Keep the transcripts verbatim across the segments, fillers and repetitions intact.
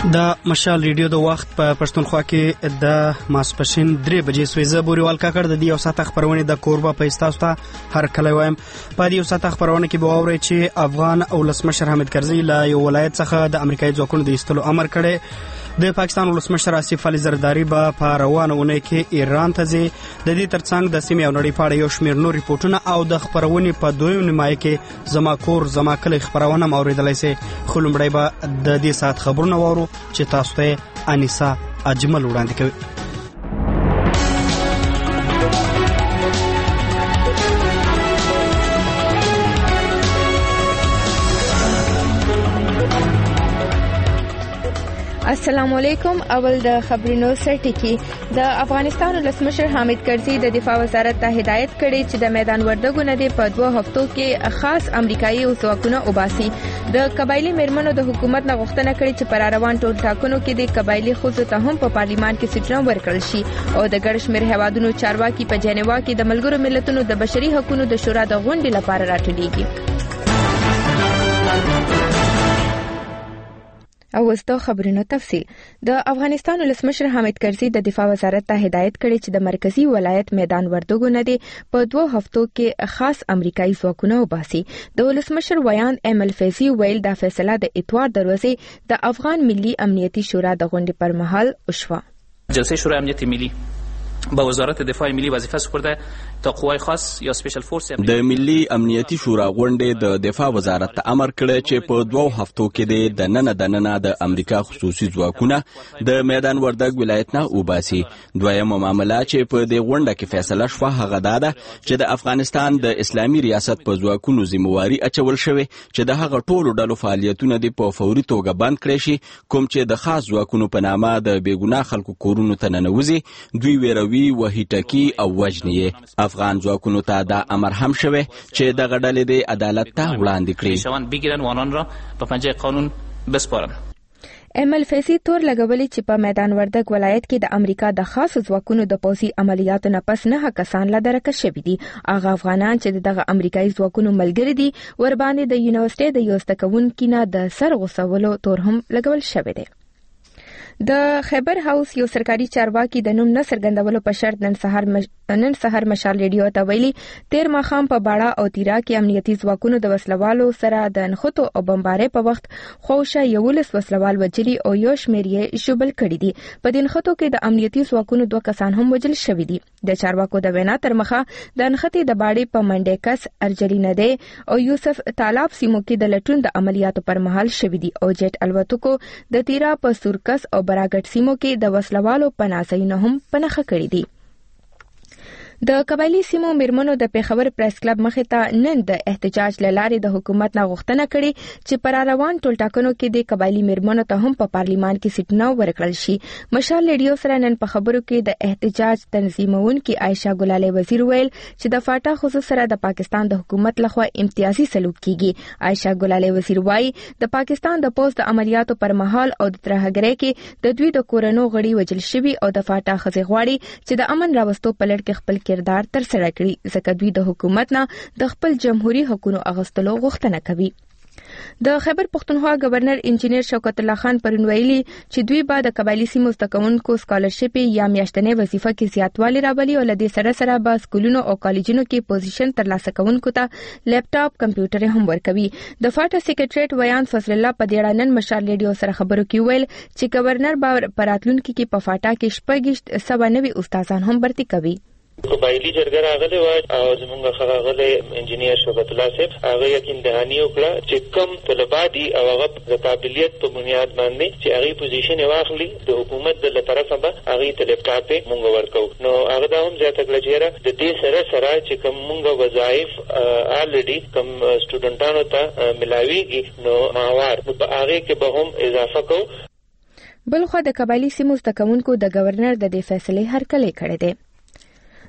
د مشال ریډیو د وخت په پښتونخوا کې د ماسپښین درې بجې سوي زه بوري والکا کړ د دې یو ساعت خبرونه د کوربه په استاستا هر کله وایم په دې یو ساعت خبرونه کې به اوري چې افغان ولسمشر حامد کرزي له یو ولایت څخه د امریکایي ځواکونو د ایستلو امر کړی. د پاکستان ولسمشر آصف علي زرداری به په روانه اونۍ کې ایران ته ځي. د دې ترڅنګ د سیمې او نړۍ په اړه یو شمېر نور ریپورتونه او د خبرونې په دویم نیمایي کې زما کور زما کلی خبرونه اوریدلای شي. خو لومړی به د دې ساعت خبرونه وورو چې تاسو ته انیسا اجمل وړاندې کوي. السلام علیکم. اول د خبرونو سرټکی. د افغانستان ولسمشر حامد کرزي د دفاع وزارت ته هدایت کړی چې د میدان وردګو نه دی په دوه هفتو کې خاص امریکایي ځواکونه وباسي. د قبایلی میرمنو د حکومت نه غوښتنه کړې چې پر روان ټول ټاکنو کې د قبایلی ښځو ته هم په پارلیمان کې سیټونه ورکړل شي او د ګډ شمېر هیوادونو چارواکي په جنیوا کې د ملګرو ملتونو د بشري حقوقو د شورا د غونډې لپاره راټولیږي. او وسته خبرونو تفصیل. د افغانستان ولسمشر حامد کرزي د دفاع وزارت ته هدایت کړی چې د مرکزی ولایت میدان وردګو نه دی په دوه هفتو کې خاص امریکایي ځواکونه وباسي. د ولسمشر ویان ام الفیزي ویل د فیصله د اتوار دروازې د افغان ملي امنیتي شورا د غونډې پر مهال وشوه. جلسه شورای امنیت ملی با وزارت دفاع ملی وظیفه سپرده تا قوای خاص یا سپیشل فورس د ملي امنیتي شورا غونډې د دفاع وزارت ته امر کړی چې په دوه هفتو کې د نن د نن د امریکا خصوصي ځواکونه د میدان وردګ ولایت نه وباسي. دویمه معاملې چې په دې غونډه کې فیصله شوه هغه ده چې د افغانستان د اسلامي ریاست په ځواکونو ذمہواری اچول شوی چې د هغه ټولو ډلو فعالیتونه د په فوري توګه بند کړي شي کوم چې د خاص ځواکونو په نامه د بیګناه خلکو کورونو ته ننوځي. دوی ویروي وهیټکی او وجنیه افغان ځواکونو ته دا امر هم شوی چې د غډلې د عدالت ته وړاندې کړي شوان بگیرن و آنان را په پنجه قانون بسپارن. ام الفیزي تور لګولي چې په میدان وردګ ولایت کې د امریکا د خاص ځواکونو د پوځي عملیاتو نه پس نه کسان لا درک شوي دي. هغه افغانان چې دغه امریکایي ځواکونو ملګري دي ور باندې د یونیورسيټي د یو استکونکو نه د سر غوسولو تور هم لګول شوی دی. د خیبر هاوس یو سرکاري چارواکي د نوم نه څرګندولو په شرط نن سهار مش... نن سهار مشال ریډیو ته ویلي تیر ماښام په باړه او تیرا کې امنیتي ځواکونو د وسلوالو سره د نښتو او بمبارۍ په وخت خوشه یولس وسلوال وجلي او یو شمېر یې شوبل کړي دي. په دې نښتو کې د امنیتي ځواکونو دوه کسان هم وجل شوي دي. د چارواکو د وینا تر مخه د نښتې د باړې په منډیکس ارجلی نده او یوسف طالب سیمو کې د لټون د عملیاتو پر مهال شوي دي او جټ الوتکو د تیرا په سورکس او براګټ سیمو کې د وسلوالو پناسینه هم پنخه کړی دي. د قبایلی سیمو میرمنو د پیښور پریس کلب مخې ته نن د احتجاج لارې د حکومت نه غوښتنه کړې چې پر روان ټولټاکنو کې د قبایلی میرمنو ته هم په پارلیمان کې سیټونه ورکړل شي. مشال ریډیو سره نن په خبرو کې د احتجاج تنظیمونکو عائشہ ګلالی وزیر ویل چې د فاټا خصوص سره د پاکستان د حکومت لخوا امتیازي سلوک کیږي. عائشہ ګلالی وزیر وايي د پاکستان د پوز د عملیاتو پر مهال او د ترهګرۍ کې د دوی د کورونو غړي وجل شوي او د فاټا خزي غواړي چې د امن راوستو په لړ کې خپل کردار تر سره کړي ځکه دوی د حکومت نه د خپل جمهوریت حقوقو اغوستلو غوښتنه کوي. د خیبر پښتونخوا گورنر انجینیر شوکت الله خان پرون ویلي چې دوی به د قبایلی سیمو زدهکوونکو سکالرشپ یا میاشتنې وظیفه کې زیاتوالی راولي او لدې سره سره به سکولونو او کالجونو کې پوزیشن ترلاسه کوونکو ته لیپټاپ کمپیوټر هم ورکوي. د فاټا سیکریټریټ ویان فضل الله په دې اړه نن مشال ریډیو سره خبرو کې ویل چې گورنر به پراتلونکو کې په فاټا کې شپږ سوه نوي استادان هم برتي کوي. قبایلی جرګه راغلی و او زمونږ ښاغلی انجینیر شوکت الله صاحب هغه یقین دهاني وکړه چې کوم طلبا دي او هغه د قابلیت په بنیاد باندې چې هغه پوزیشن واخلي د حکومت د طرفه به هغه ته لیپټاپ مونږ ورکو. نو هغه دا هم زیاته کړه چې د دې سره سره چې کوم مونږ وظایف الریډي کوم سټوډنټانو ته ملاويږي نو ماوار په هغه کې به هم اضافه کوو. بلخو د قبایلی سیمو زدهکوونکو د گورنر د دې فیصلې هرکلی کړی دی.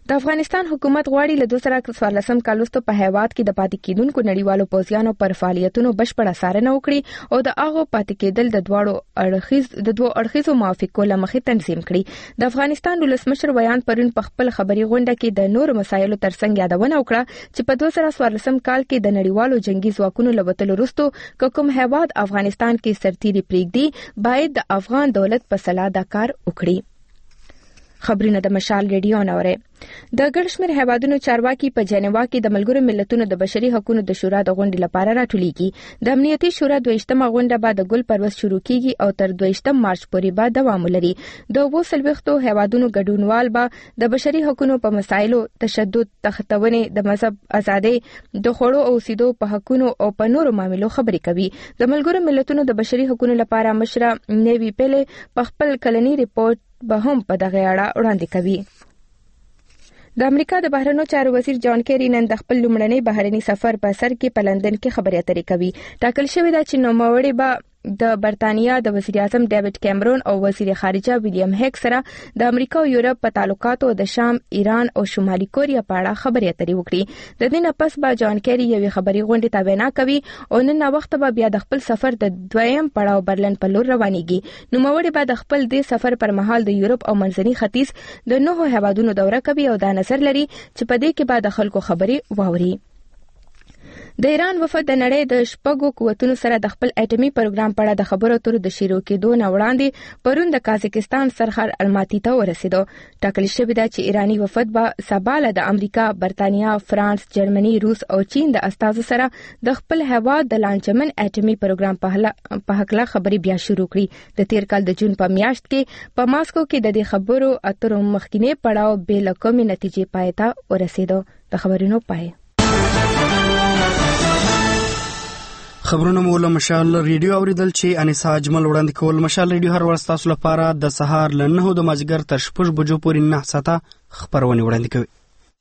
د افغانستان حکومت غواړي له دوه زره څوارلسم کال وروسته په هیواد کې د پاتې کېدونکو نړیوالو پوځیانو پر فعالیتونو بشپړه څارنه وکړي او د هغو پاتې کېدل د دواړو اړخیز د دوه اړخیزو موافقو له مخې تنظیم کړي. د افغانستان ولسمشر ویان پرون په خپل خبري غونډه کې د نورو مسایلو ترڅنګ یادونه وکړه چې په دوه زره څوارلسم کال کې د نړیوالو جنگي ځواکونو له وتلو وروسته کوم هیواد افغانستان کې سرتیري پرېږدي باید د افغان دولت په سلا دا کار وکړي. خبرونه د مشال ریډیو نوره. د ګڼ شمېر هیوادونو چارواکي په جنیوا کې د ملګرو ملتونو د بشري حقوقو د شورا د غونډې لپاره راټولیږي. د امنیتي شورا دویشتمه غونډه به د ګل پروس شروع کیږي او تر دویشتم مارچ پورې به دوام ولري. د اوو څلوېښتو هیوادونو ګډونوال به د بشري حقوقو په مسایلو، تشدد، تختونې، د مذهب ازادۍ، د خوړو او اوسېدو په حقوقو او په نورو معاملو خبرې کوي. د ملګرو ملتونو د بشري حقوقو لپاره مشره نیوی پیلې په خپل کلنی ریپورت به هم په دغه اړه وړاندې کوي. د امریکا د بهرنیو چارو وزیر جان کیری نن د خپل لومړني بهرني سفر په سر کې په لندن کې خبرې اترې کوي. ټاکل شوې ده چې نوموړی به د برتانیا د وزیر اعظم ډیوډ کیمرون او وزیر خارجه ویلیام هیک سره د امریکا او یورپ په تعلقاتو د شام، ایران او شمالي کوریا په اړه خبرې اترې وکړي. د دې نه پس به جان کیری یوې خبري غونډې ته وینا کوي او نن وخت به بیا د خپل سفر د دویم پړاو برلن په لور روانېږي. نوموړی به د خپل دې سفر پر مهال د یورپ او منځني ختیځ د نهو هیوادونو دوره کوي او دا نظر لري چې په دې کې به د خلکو خبرې واوري. د ایران وفد د نړۍ د شپږو قوتونو سره د خپل اټومي پروګرام په اړه د خبرو اترو د شروع کېدو نه وړاندې پرون د قازقستان سرحد الماتي ته ورسېدو. ټاکل شوې ده چې ایراني وفد به سبا له د امریکا، برتانیا، فرانس، جرمني، روس او چین د استازو سره د خپل هیواد د لانجمن اټومي پروګرام په هکله خبرې بیا شروع کړي. د تیر کال د جون په میاشت کې په ماسکو کې د دې خبرو اترو مخکینی پړاو بې له کومې نتیجې پای ته ورسېدو. د خبرونو پای. خبرونه مو له مشال ریډیو اوریدل چې انیسا اجمل وړاندې کول. مشال ریډیو هر ورځ تاسو لپاره د سهار له نهو د مازدیګر تر شپږ بجو پورې نه ساعته خبرونه وړاندې کوي.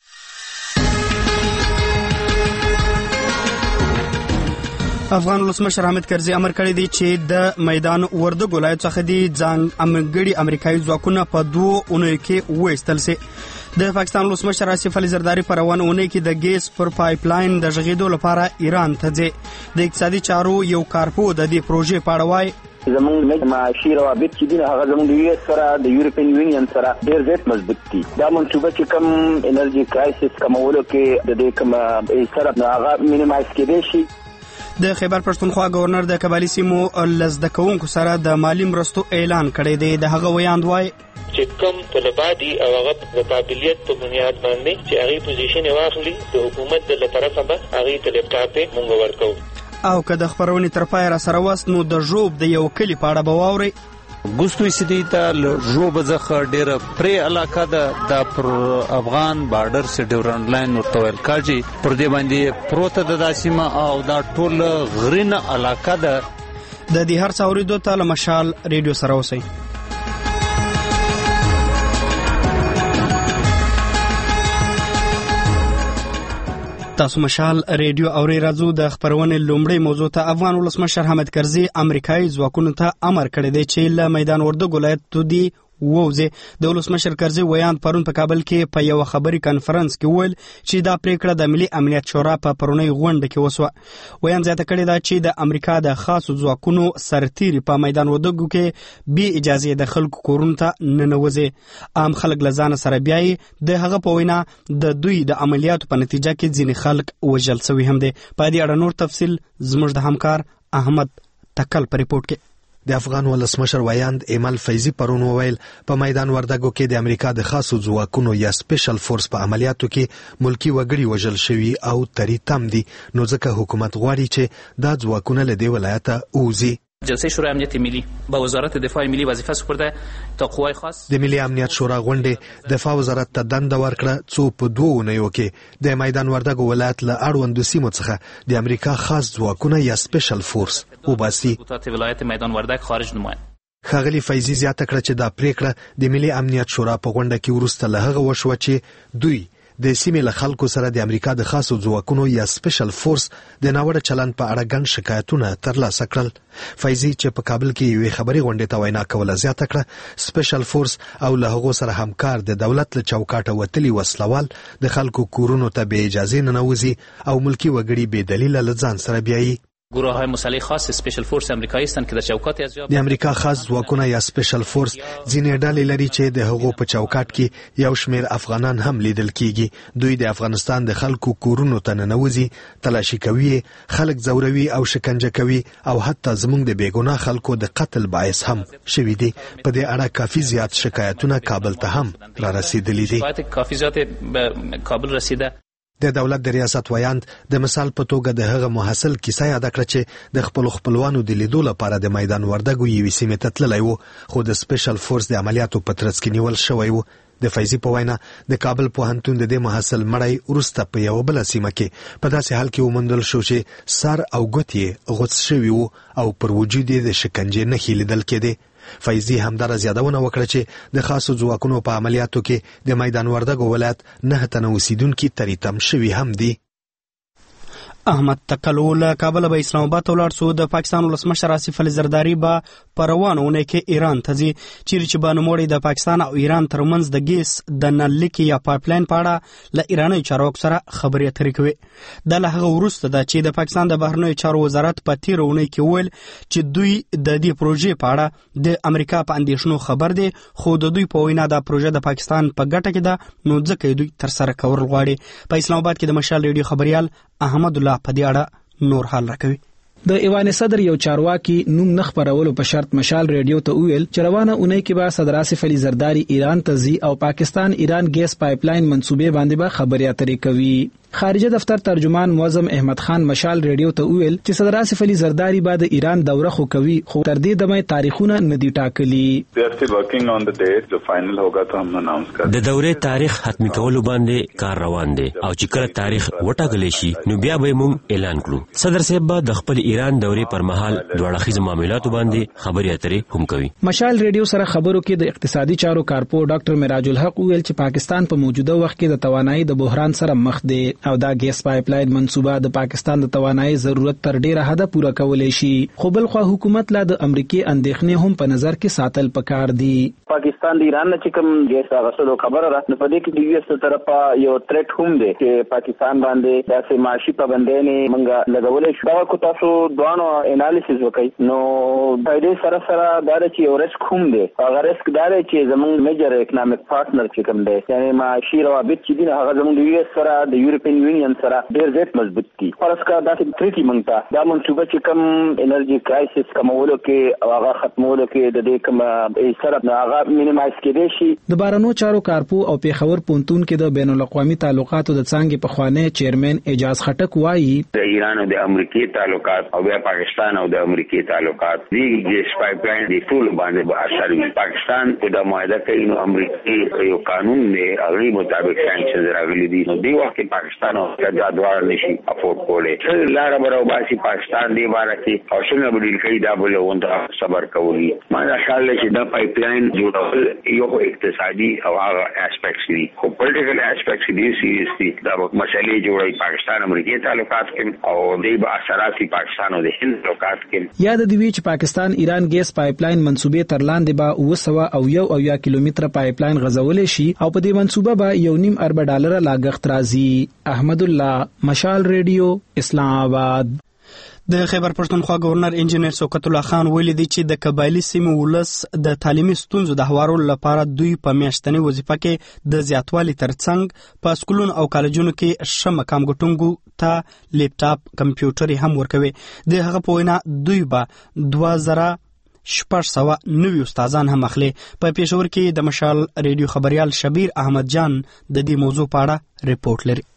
افغان ولسمشر حامد کرزي امر کړی دی چې د میدان وردګ ولایت څخه د ځان امنګړي امریکایي ځواکونه په دوه اونیو کې وایستل سي. د پاکستان ولسمشر آصف علي زرداری په روانه اونۍ کې د ګیس پر پایپ لاین د ژغېدو لپاره ایران ته ځي. د اقتصادي چارو یو کارپو د دې پروژې په اړه وایي زمونږ معاشي روابط چې دي هغه زمونږ د یو اس سره د یورپین یونین سره ډېر زیات مضبوط دي. دا منصوبه چې کوم انرژي کرایسس کمولو کې د دې کوم سره هغه مینیمایز کېدای شي. د خیبر پښتونخوا گورنر د قبایلی سیمو لزده کوونکو سره د مالی مرستو اعلان کړی دی. د هغه ویاند وایي چې کوم طلبات دي او هغه د قابلیت په بنیاد باندې چې هغه پوزیشن واخلي د حکومت د طرفه به هغه ته لیپټاپ مونږ ورکو. او که د خبرونې تر پای را سره وست نو د ژوب د یو کلی په اړه به واورئ. ګوستوي سیدی ته ژوب ځخه ډېره پرې علاقه ده د پر افغان بارډر سي ډیورنډ لاین ورته ویل کېږي. پر دې باندې پروت ده دا سیمه او دا ټول غرینه علاقه ده. د دې هر څه اورېدو ته له مشال ریډیو سره اوسئ. تاسو مشال ریډیو اوري. راځو د خبرونې لومړی موضوع ته. افغان ولسمشر حامد کرزي امریکایي ځواکونو ته امر کړی دی چې له میدان وردګ ولایت دی ووځي. د ولسمشر کرزي ویاند پرون په کابل کې په یو خبري کانفرنس کې ویل چې دا پریکړه د ملي امنیت شورا په پرونی غونډه کې وسوه. ویاند زیاته کړې ده چې د امریکا د خاصو ځواکونو سرتیري په میدان وردګ کې بي اجازه د خلکو کورونو ته ننوځي. عام خلک له ځان سره بیاي. د هغه په وینا د دوی د عملیاتو په نتیجه کې ځینې خلک وژل شوي هم دي. په دې اړه نور تفصیل زموږ د همکار احمد تکل په ریپورت کې. د افغان ولسمشر ویاند ایمل فیضی پرون وویل په میدان وردګو کې د امریکا د خاصو ځواکونو یا سپیشل فورس په عملیاتو کې ملکی وګړي وژل شوي او تری تم دي. نو ځکه حکومت غواړي چې دا ځواکونه له دې ولایته ووځي. جلسه شورای امنیت ملی با وزارت دفاع ملی وظیفه سپرده تا قوای خاص د ملي امنیت شورا غونډه دفاع وزارت ته دنده ورکړه څو په دوه اونیو کې د میدان وردګ ولایت له اړوندو سیمو څخه د امریکا خاص ځواکونه یا سپیشل فورس وباسي. د ولایت میدان وردګ خارج نمایند ښاغلي فیضي زیاته کړه چې دا پریکړه د ملي امنیت شورا په غونډه کې وروسته له هغه وشوه چې دوی د سیمې له خلکو سره د امریکا د خاصو ځواکونو یا سپیشل فورس د ناوړه چلند په اړه ګڼ شکایتونه ترلاسه کړل. فیضي چې په کابل کې یوې خبري غونډې ته وینا کوله زیاته کړه سپیشل فورس او له هغو سره همکار د دولت له چوکاټه وتلي وسلوال د خلکو کورونو ته بې اجازې ننوځي او ملکی وګړي بې دلیله له ځان سره بیایي. گروه های مسلح خاص سپیشل فورس امریکایی هستند که در چوکات از د امریکا خاص ځواکونه یا سپیشل فورس ځینې ډلې لري چې د هغو په چوکاټ کې یو شمیر افغانان هم لیدل کیږي. دوی د افغانستان د خلکو کورونو ته ننوځي، تلاشي کوي، خلک ځوروي او شکنجه کوي او حتی زموږ د بیګناه خلکو د قتل باعث هم شوي دي. په دې اړه کافي زیات شکایتونه کابل ته هم را رسیدلي دي. کافی زیات به کابل رسیده. د دولت د ریاست ویاند د مثال په توګه د هغه محصل کیسه یاد کړه چې د خپل خپلوانو د لیدو لپاره د میدان وردګو یوې سیمې ته تللی و، خو د سپیشل فورس د عملیاتو په ترڅ کې نیول شوی و. د فیضي په وینا د کابل پوهنتون د دې محصل مړی وروسته په یوه بله سیمه کې په داسې حال کې وموندل شو چې سر او ګوتې یې غوڅ شوي وو او پر وجود یې د شکنجې نښې لیدل کېدې. فیضي همدارس یادونه وکړه چې د خاصو ځواکونو په عملیاتو کې د میدان وردګو ولایت نه تنه اوسیدونکي تریتم شوي هم دي. احمد تکلو له کابل به اسلام آباد ته ولاړ سو. د پاکستان ولسمشر آصف علي زرداری به په روانه اونۍ کې ایران ته ځي، چیرې چې به نوموړی د پاکستان او ایران ترمنځ د ګیس د نل لیکې یا پایپلاین په اړه له ایراني چارواکو سره خبرې اترې کوي. دا له هغه وروسته ده چې د پاکستان د بهرنیو چارو وزارت په تېره اونۍ کې وویل چې دوی د دې پروژې په اړه د امریکا په اندېښنو خبر دي، خو د دوی په وینا دا پروژه د پاکستان په ګټه کې ده، نو ځکه دوی ترسره کول غواړي. په اسلام آباد کې د مشال ریډیو خبريال احمد الله په دې اړه نور حال راکوي. د ایوان صدر یو چارواکي نوم نه خبرولو په شرط مشال ریډیو ته ویل چې روانه اونۍ کې به صدر آصف علي زرداری ایران ته ځي او پاکستان ایران ګیس پایپلاین منصوبې باندې به خبرې اترې کوي. خارجه دفتر ترجمان معظم احمد خان مشال ریډیو ته ویل چې صدر آصف علي زرداری بعد ایران دوره خو کوي، خو تر دې دمه تاریخونه ندي ټاکلي. د دوره تاریخ حتمی کولو باندې کار روان دی او چې کله تاریخ وټاکل شي نو بیا به موږ اعلان کړو. صدر صاحب د خپل ایران دورې پر مهال دوه اړخیز معاملاتو باندې خبرې اترې هم کوي. مشال ریډیو سره خبرو کې د اقتصادي چارو کارپو ډاکټر معراج الحق ویل چې پاکستان په موجوده وخت کې د توانایي د بحران سره مخ دی او دا ګیس پایپلاین منصوبه د پاکستان د توانایي ضرورت تر ډیره حد پوره کولای شي، خو بل خو حکومت لا د امریکای اندېښنې هم په نظر کې ساتل پکار دي. پاکستان د ایران نه چې کوم ګیس غسلو خبره را نه پدې کې د یو څه طرفه یو تریټ هم دی چې پاکستان باندې داسې معاشي پابندۍ منګه لګولې شو. دا کو تاسو دوانو انالیسس وکړئ نو د دې سره سره دا چې یو ریسک هم دی. هغه ریسک دا دی چې زموږ میجر اکونومیک پارټنر چې کوم دی یعنی معاشي روابط چې دي هغه زموږ د یو اس سره د یورپین یونین سره ډیر زیات مضبوط دي. فرض کړه دا چې تریټي مونږ دا منصوبه چې کوم انرژي کرایسس کمولو کې او هغه ختمولو کې د دې کوم سره هغه مینیمایز کېدی شي. د بهرنیو چارو کارپو او پیښور پونتون کې د بین الاقوامي تعلقاتو د څنګه په خوانه چیرمن اجاز خټک وایي د ایران او د امریکای تعلقات او بیا پاکستان او د امریکای تعلقات دی ګیس پایپلاین دی ټول باندې به اثر وي. پاکستان په د معاهده کې نو امریکای یو قانون دی هغه مطابق سانکشن راغلي دي، نو دی وخت پاکستان او دا دوار نشي افورد کولای. لاره برو باسي پاکستان دی باره کې او څنګه بدیل کوي دا بل ونده صبر کوي. ما دا خیال چې دا پایپلاین جوړول یو اقتصادي او هغه اسپیکټس دي، خو پولیټیکل اسپیکټس دي سیریس دي. دا مسلې جوړي پاکستان امریکای تعلقات کې او دی به اثرات پاکستان او د هند تعلقات کې. یاد دی چې پاکستان ایران ګیس پایپلاین منصوبې تر لاندې به اوه سوه او یو او یا کیلومتره پایپلاین غځولې شي او په دې منصوبه به یو نیم ارب ډالر لاګښت راځي. احمد الله، مشال ریډیو، اسلام آباد. د خیبر پښتونخوا گورنر انجینیر شوکت الله خان ویلي دی چې د قبایلی سیمو ولس د تعلیمي ستونزو د هوارولو لپاره دوی په میاشتنۍ وظیفه کې د زیاتوالي ترڅنګ په سکولونو او کالجونو کې ښه مقام ګټونکو ته لیپټاپ کمپیوټر هم ورکوي. د هغه په وینا دوی به دوه زره شپږ سوه نوي استادان هم اخلي. په پېښور کې د مشال ریډیو خبريال شبیر احمد جان د دې موضوع په اړه ریپورت لري.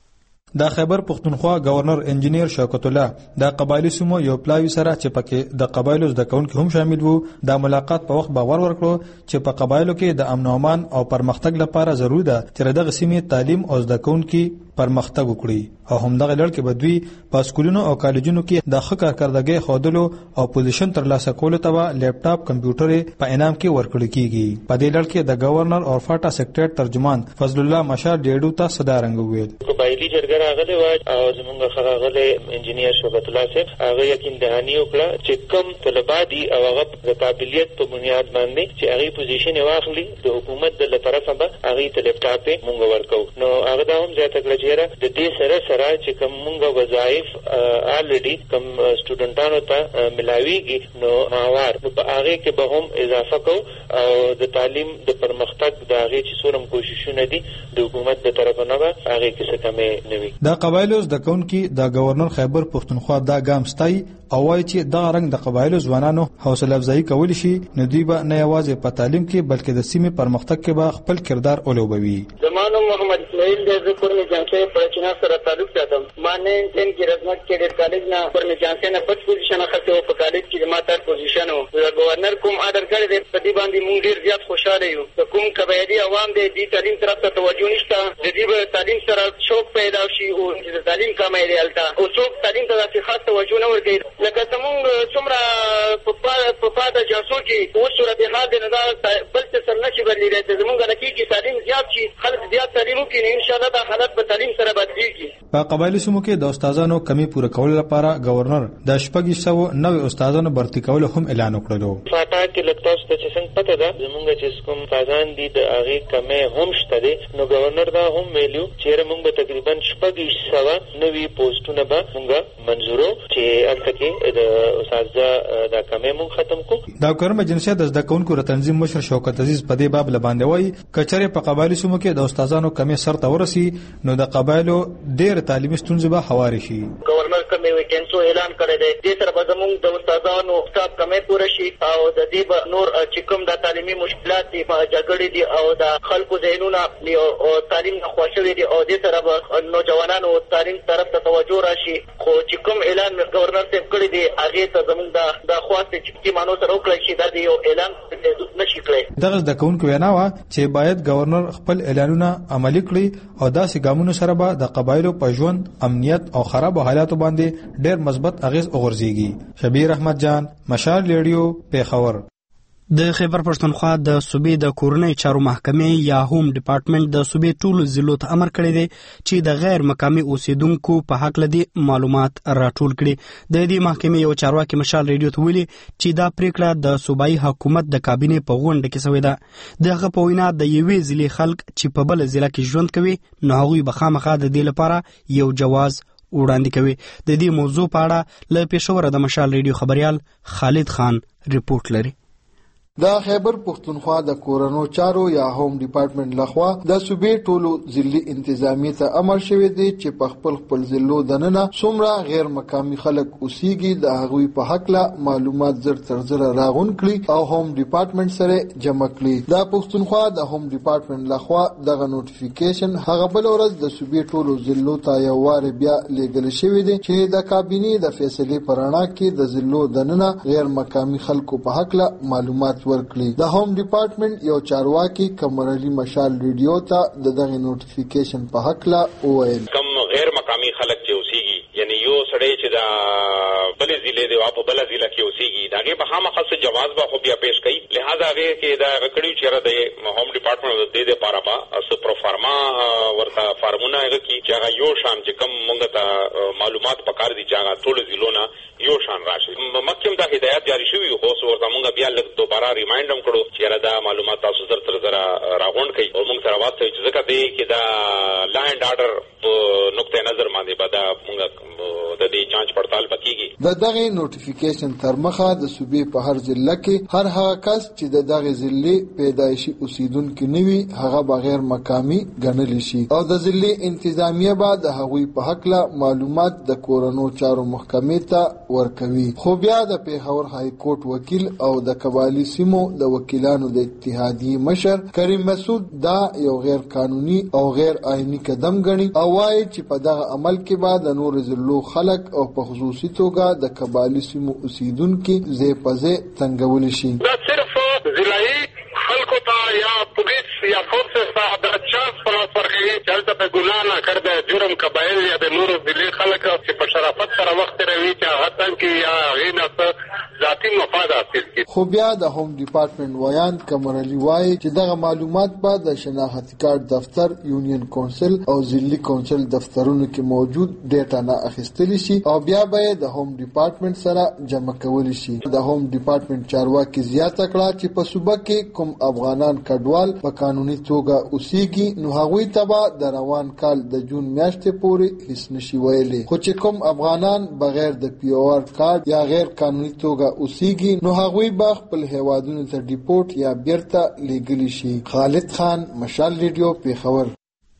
د خیبر پختونخوا گورنر انجینیر شوکت الله د قبایلی سیمو یو پلاوی سره چې پکې د قبایلو زده کوونکي هم شامل وو د ملاقات په وخت باور ورکړو چې په قبایلو کې د امن او امان او پرمختګ لپاره ضروري ده چې دغه سیمې تعلیم او زده کوونکي پرمختګ وکړي او همدغه لړ کې بدوی په سکولونو او کالجونو کې د ښه کارکردګۍ ښودلو او پوزیشن ترلاسه کولو ته لیپټاپ کمپیوټر په انعام کې ورکړل کیږي. په دې لړ کې د گورنر او فاټا سیکریټریټ ترجمان فضل الله مشال ډیډو ته صدارنګ وویل. قبایلی جرګه راغلی و او زمونږ خغاغله انجینیر شوکت الله صاحب هغه یقین دهانی وکړه چې کوم طلبه دي او هغه د قابلیت په بنیاد باندې چې هغه پوزیشن واخلي د حکومت د طرفه به هغه ته لیپټاپ مونږ ورکو. نو هغه دا هم ځای تکړه چې د دې سره سره چې کوم مونږ وظایف الریډي کوم سټوډنټانو ته ملاويږي نو ماوار نو په هغه کې به هم اضافه کو او د تعلیم د پرمختګ د هغه چې څورم کوششونه دي د حکومت د طرفه نه به هغه کې څه کمې نه وي. د قبایلو د کونکي د گورنر خیبر پختونخوا دا ګام ستای او وايي چې دا رنګ د قبایلو ځوانانو حوصله افزایی کول شي نو دوی به نه یوازې په تعلیم کې بلکې د سیمې پرمختګ کې به خپل کردار ولوبوي. زمانو محمد اسماعیل د ذکر نه جانسه پرچنا سره تعلق ساتم ما نه انټن کې رزمت کې د کالج نه پر نه جانسه نه پټ پوزیشن اخته او په کالج کې ما تر پوزیشن او د گورنر کوم آرډر کړی دی په دې باندې مونږ ډیر زیات خوشاله یو. کوم قبایلی عوام دې د تعلیم طرف ته توجه نشته د دې تعلیم سره شوق پیدا شي او د تعلیم کمه ریالتا او څوک تعلیم ته د خاص توجه نه ورکړي لکه څنګه څومره په پاده جاسو کې او صورت حال د نه بل څه سره نشي بدلیږي چې زمونږ لکه کې تعلیم زیات شي خلک زیات تعلیم وکړي ان شاء الله دا حالت به تعلیم سره بدلیږي. په قبایلی سیمو کې د استادانو کمی پوره کولو لپاره گورنر د شپږ سوه نوي استادانو برتي کول هم اعلان وکړو. فاټا کې لکه څه چې څنګه پته ده زمونږ چې کوم استادان دي د هغه کمی هم شته دي نو گورنر دا هم ویلو چې موږ به تقریبا شپږ سوه نوي پوسټونه به موږ منزورو چې البته کې د اساتذه د کمی مون ختم کو. دا کورم جنسیت د زده کوونکو ر تنظیم مشر شوکت عزیز په دې باب لباندې وایي کچره په قبایلی سیمو کې د استادانو کمی سر ته ورسی نو د قبایلو ډېر تعلیمي ستونزې به هواري شي. گورنر کمی ویکینسو اعلان کړی دی دې سره به زموږ د استادانو حساب کمی پوره شي او د دې به نور چې کوم د تعلیمي مشکلات دي په جګړې دي او د خلکو ذهنونه او تعلیم نه خوښوي دي او دې سره به نوجوانانو تعلیم طرف ته توجه راشي. خو چې کوم اعلان گورنر صاحب کړی دی هغه ته زموږ د د خواست چې مانو سره وکړي شي دا یو اعلان نشي کړی. دغه د کوونکو وینا وا چې باید گورنر خپل اعلانونه عملي کړي او داسې ګامونو سره به د قبایلو په ژوند امنیت او خراب حالاتو باندې ډېر مثبت اغیز وغورځيږي. شبیر احمد جان مشال ریډیو پیښور. د خیبر پښتونخوا د صوبې د کورنۍ چارو محکمې یا هوم ډپارټمنټ د صوبې ټولو ضلعو ته امر کړی دی چې د غیر مقامي اوسیدونکو په حق لدی معلومات راټول کړي. د دې محکمې یو چارواکي مشال ریډیو ته ویلي چې دا پریکړه د صوبایي حکومت د کابینې په غونډه کې شوې ده. دغه په وینا د یوې ضلع خلک چې په بل ضلع کې ژوند کوي نو هغوی به خامخا د دې لپاره یو جواز وړاندې کوي. د دې موضوع په اړه له پېښور د مشال ریډیو خبريال خالد خان رپورټ لري. د خیبر پختونخوا د کورونو چارو یا هوم ډپارټمنټ لخوا د صوبې ټولو ضلعي انتظامی ته امر شوی دی چې په خپل خپل ضلعو دننه څومره غیر مقامي خلک اوسېږي د هغوی په حق له معلومات زر تر زر راغون کړي او هوم ډپارټمنټ سره جمع کړي. د پختونخوا د هوم ډپارټمنټ لخوا دغه نوټیفیکیشن هغه بل ورځ د صوبې ټولو ضلعو ته یو واره بیا لیږل شوی دی چې د کابینې د فیصلې په رڼا کې د ضلعو دننه غیر مقامي خلکو په حق له معلومات ورکړي. د هوم ډپارټمنټ یو چارواکي قمر علي مشال ریډیو ته د دغه نوټیفیکیشن په حق لا وویل کم غیر مقامي خلک چې اوسېږي یعنی یو سړی چې دا بلې ضلع دی او په بله ضلع کې اوسېږي د هغې به خامخا څه جواز به خو بیا پیش کوي. لہذا هغې کې دا هغه کړي چې یاره د هوم ډپارټمنټ د دې دپاره به څه پروفارما ورته فارمونه هغه کړي چې هغه یو شان چې کوم مونږ ته معلومات پکار دي چې هغه ټولو ضلعو نه یو شان راشي. مخکې هم دا هدایت جاري شوي خو اوس ورته مونږ بیا لږ دوباره ریمایند هم کړو چې یاره دا معلومات تاسو زر تر زره راغونډ کړئ او مونږ سره واستوئ چې ځکه دی کې دا لا اینډ آرډر په نقطه نظر باندې به دا مونږ د دې جانچ پړتال پکېږي. د دغه نوټیفیکیشن تر مخه د صوبې په هر ضلع کې هر هغه کس چې د دغه ضلع پیدایشي اوسیدونکي نه وي هغه بغیر مقامي ګڼل شي او د ضلع انتظامیه به د هغوی په حق له معلومات د کورونو چارو محکمې ته ورکوي. خو بیا د پیښور های کورټ وکیل او د قبایلی سیمو د وکیلانو د اتحادیې مشر ډایرکټر کریم مسعود دا یو غیر قانوني او غیر آئینی قدم ګڼي او وايي چې په دغه عمل کې به د نور ضلعو خلک او په خصوصي توګه د قبایلي سیمو اوسیدونکي ځای په ځای تنګول شي. دا صرف ضلعي خلکو ته یا پولیس یا فورسز ته د چانس په لاس ورکوي چې هلته په ګناه نه کړده جرم قبایل یا د نورو ضلعي خلک چې په شرافت سره وخت تېروي چې هغه تنګ کړي یا هغې نه څه ذاتي مفاد حاصل کړي. خو بیا د هوم ډیپارټمنټ ویان قمر علي وایي چې دغه معلومات به د شناختي کارت دفتر، یونین کونسل او ضلعي کونسل دفترونو کې موجود ډیټا نه اخیستلی شي او بیا به د هوم ډیپارټمنټ سره جمع کولی شي. د هوم ډیپارټمنټ چارواکي زیاته کړه چې په صوبه کې کوم افغانان کډوال په قانوني توګه اوسېږي نو هغوی ته به د روان کال د جون میاشتې پورې هیڅ نشي ویلی، خو چې کوم افغانان بغیر د پی او آر کارت یا غیر قانوني توګه اوسېږي نو هغوی به خپل هیوادونو ته ډیپورټ یا بیرته لیږلی شي. خالد خان، مشال ریډیو، پیښور.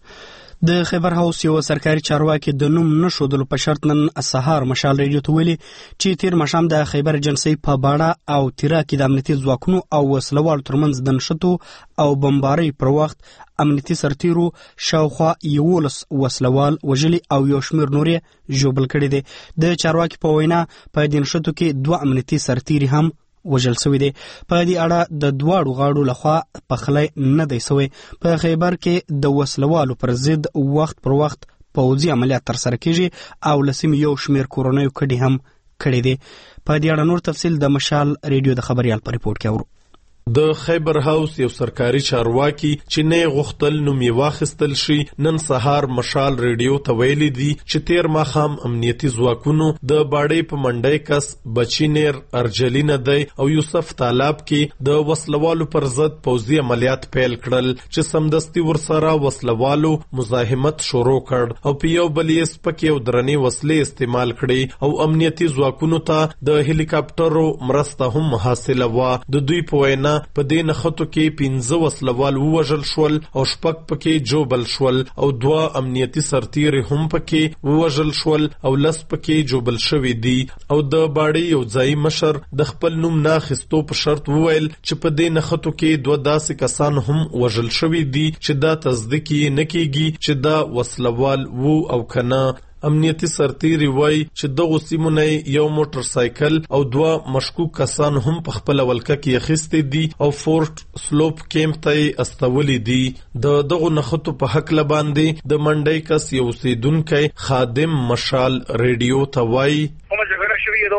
د خیبر هاوس یو سرکاري چارواکي د نوم نشودلو په شرط نن سهار مشال ریډیو ته ویلي چې تیر ماښام د خیبر ایجنسۍ په باړه او تیرا کې د امنیتي ځواکونو او وسلوالو ترمنځ د نښتو او بمبارۍ پر وخت امنیتي سرتیرو شاوخوا یولس وسلوال وژلي او یو شمېر نور یې ژوبل کړي دي. د چارواکي په وینا په دې نښتو کې دوه امنیتي سرتیري هم وژل شوی دی. په دې اړه د دواړو غاړو لخوا پخلی نه دی شوی. په خیبر کې د وسلوالو پر ضد وخت پر وخت پوځي عملیات ترسره کیږي او له سیمې یو شمېر کورنیو کډې هم کړي دي. په دې اړه نور تفصیل د مشال ریډیو د خبریال په ریپورت کې اورو. د خیبر هاوس یو سرکاري چارواکي چې نه غوښتل نوم یې واخیستل شي نن سهار مشال ریډیو ته ویلي دي چې تیر ماښام امنیتي ځواکونو د باړې په منډۍ کس بچینیر ارجلی ندی او یوسف طالب کې د وسلوالو پر ضد پوځي عملیات پیل کړل چې سمدستي ورسره وسلوالو مزاحمت شروع کړ او په یو بل یې سپکې او درنې وسلې استعمال کړې او امنیتي ځواکونو ته د هلیکاپټرو مرسته هم حاصله وه. د دوی په وینا په دې نښتو کې پنځه وسلوال ووژل شول او شپږ پکې جوبل شول او دوه امنیتي سرتیري هم پکې ووژل شول او لس پکې جوبل شوي دي. او د باړې یو ځایي مشر د خپل نوم نه اخیستو په شرط وویل چې په دې نښتو کې دوه داسې کسان هم وژل شوي دي چې دا تصدیق یې نه کیږي چې دا وسلوال وو او کنه. امنیتي سرتیري وای چې دغه سیمونه یو موټر سایکل او دوه مشکوک کسان هم په خپل ولکه کې اخیستي دي او فورت سلوپ کیمپ ته استولي دي. د دغه نښتو په حق لباندې د منډۍ کس یو اوسیدونکی خادم مشال ریډیو ته وای کومه جګړه شوې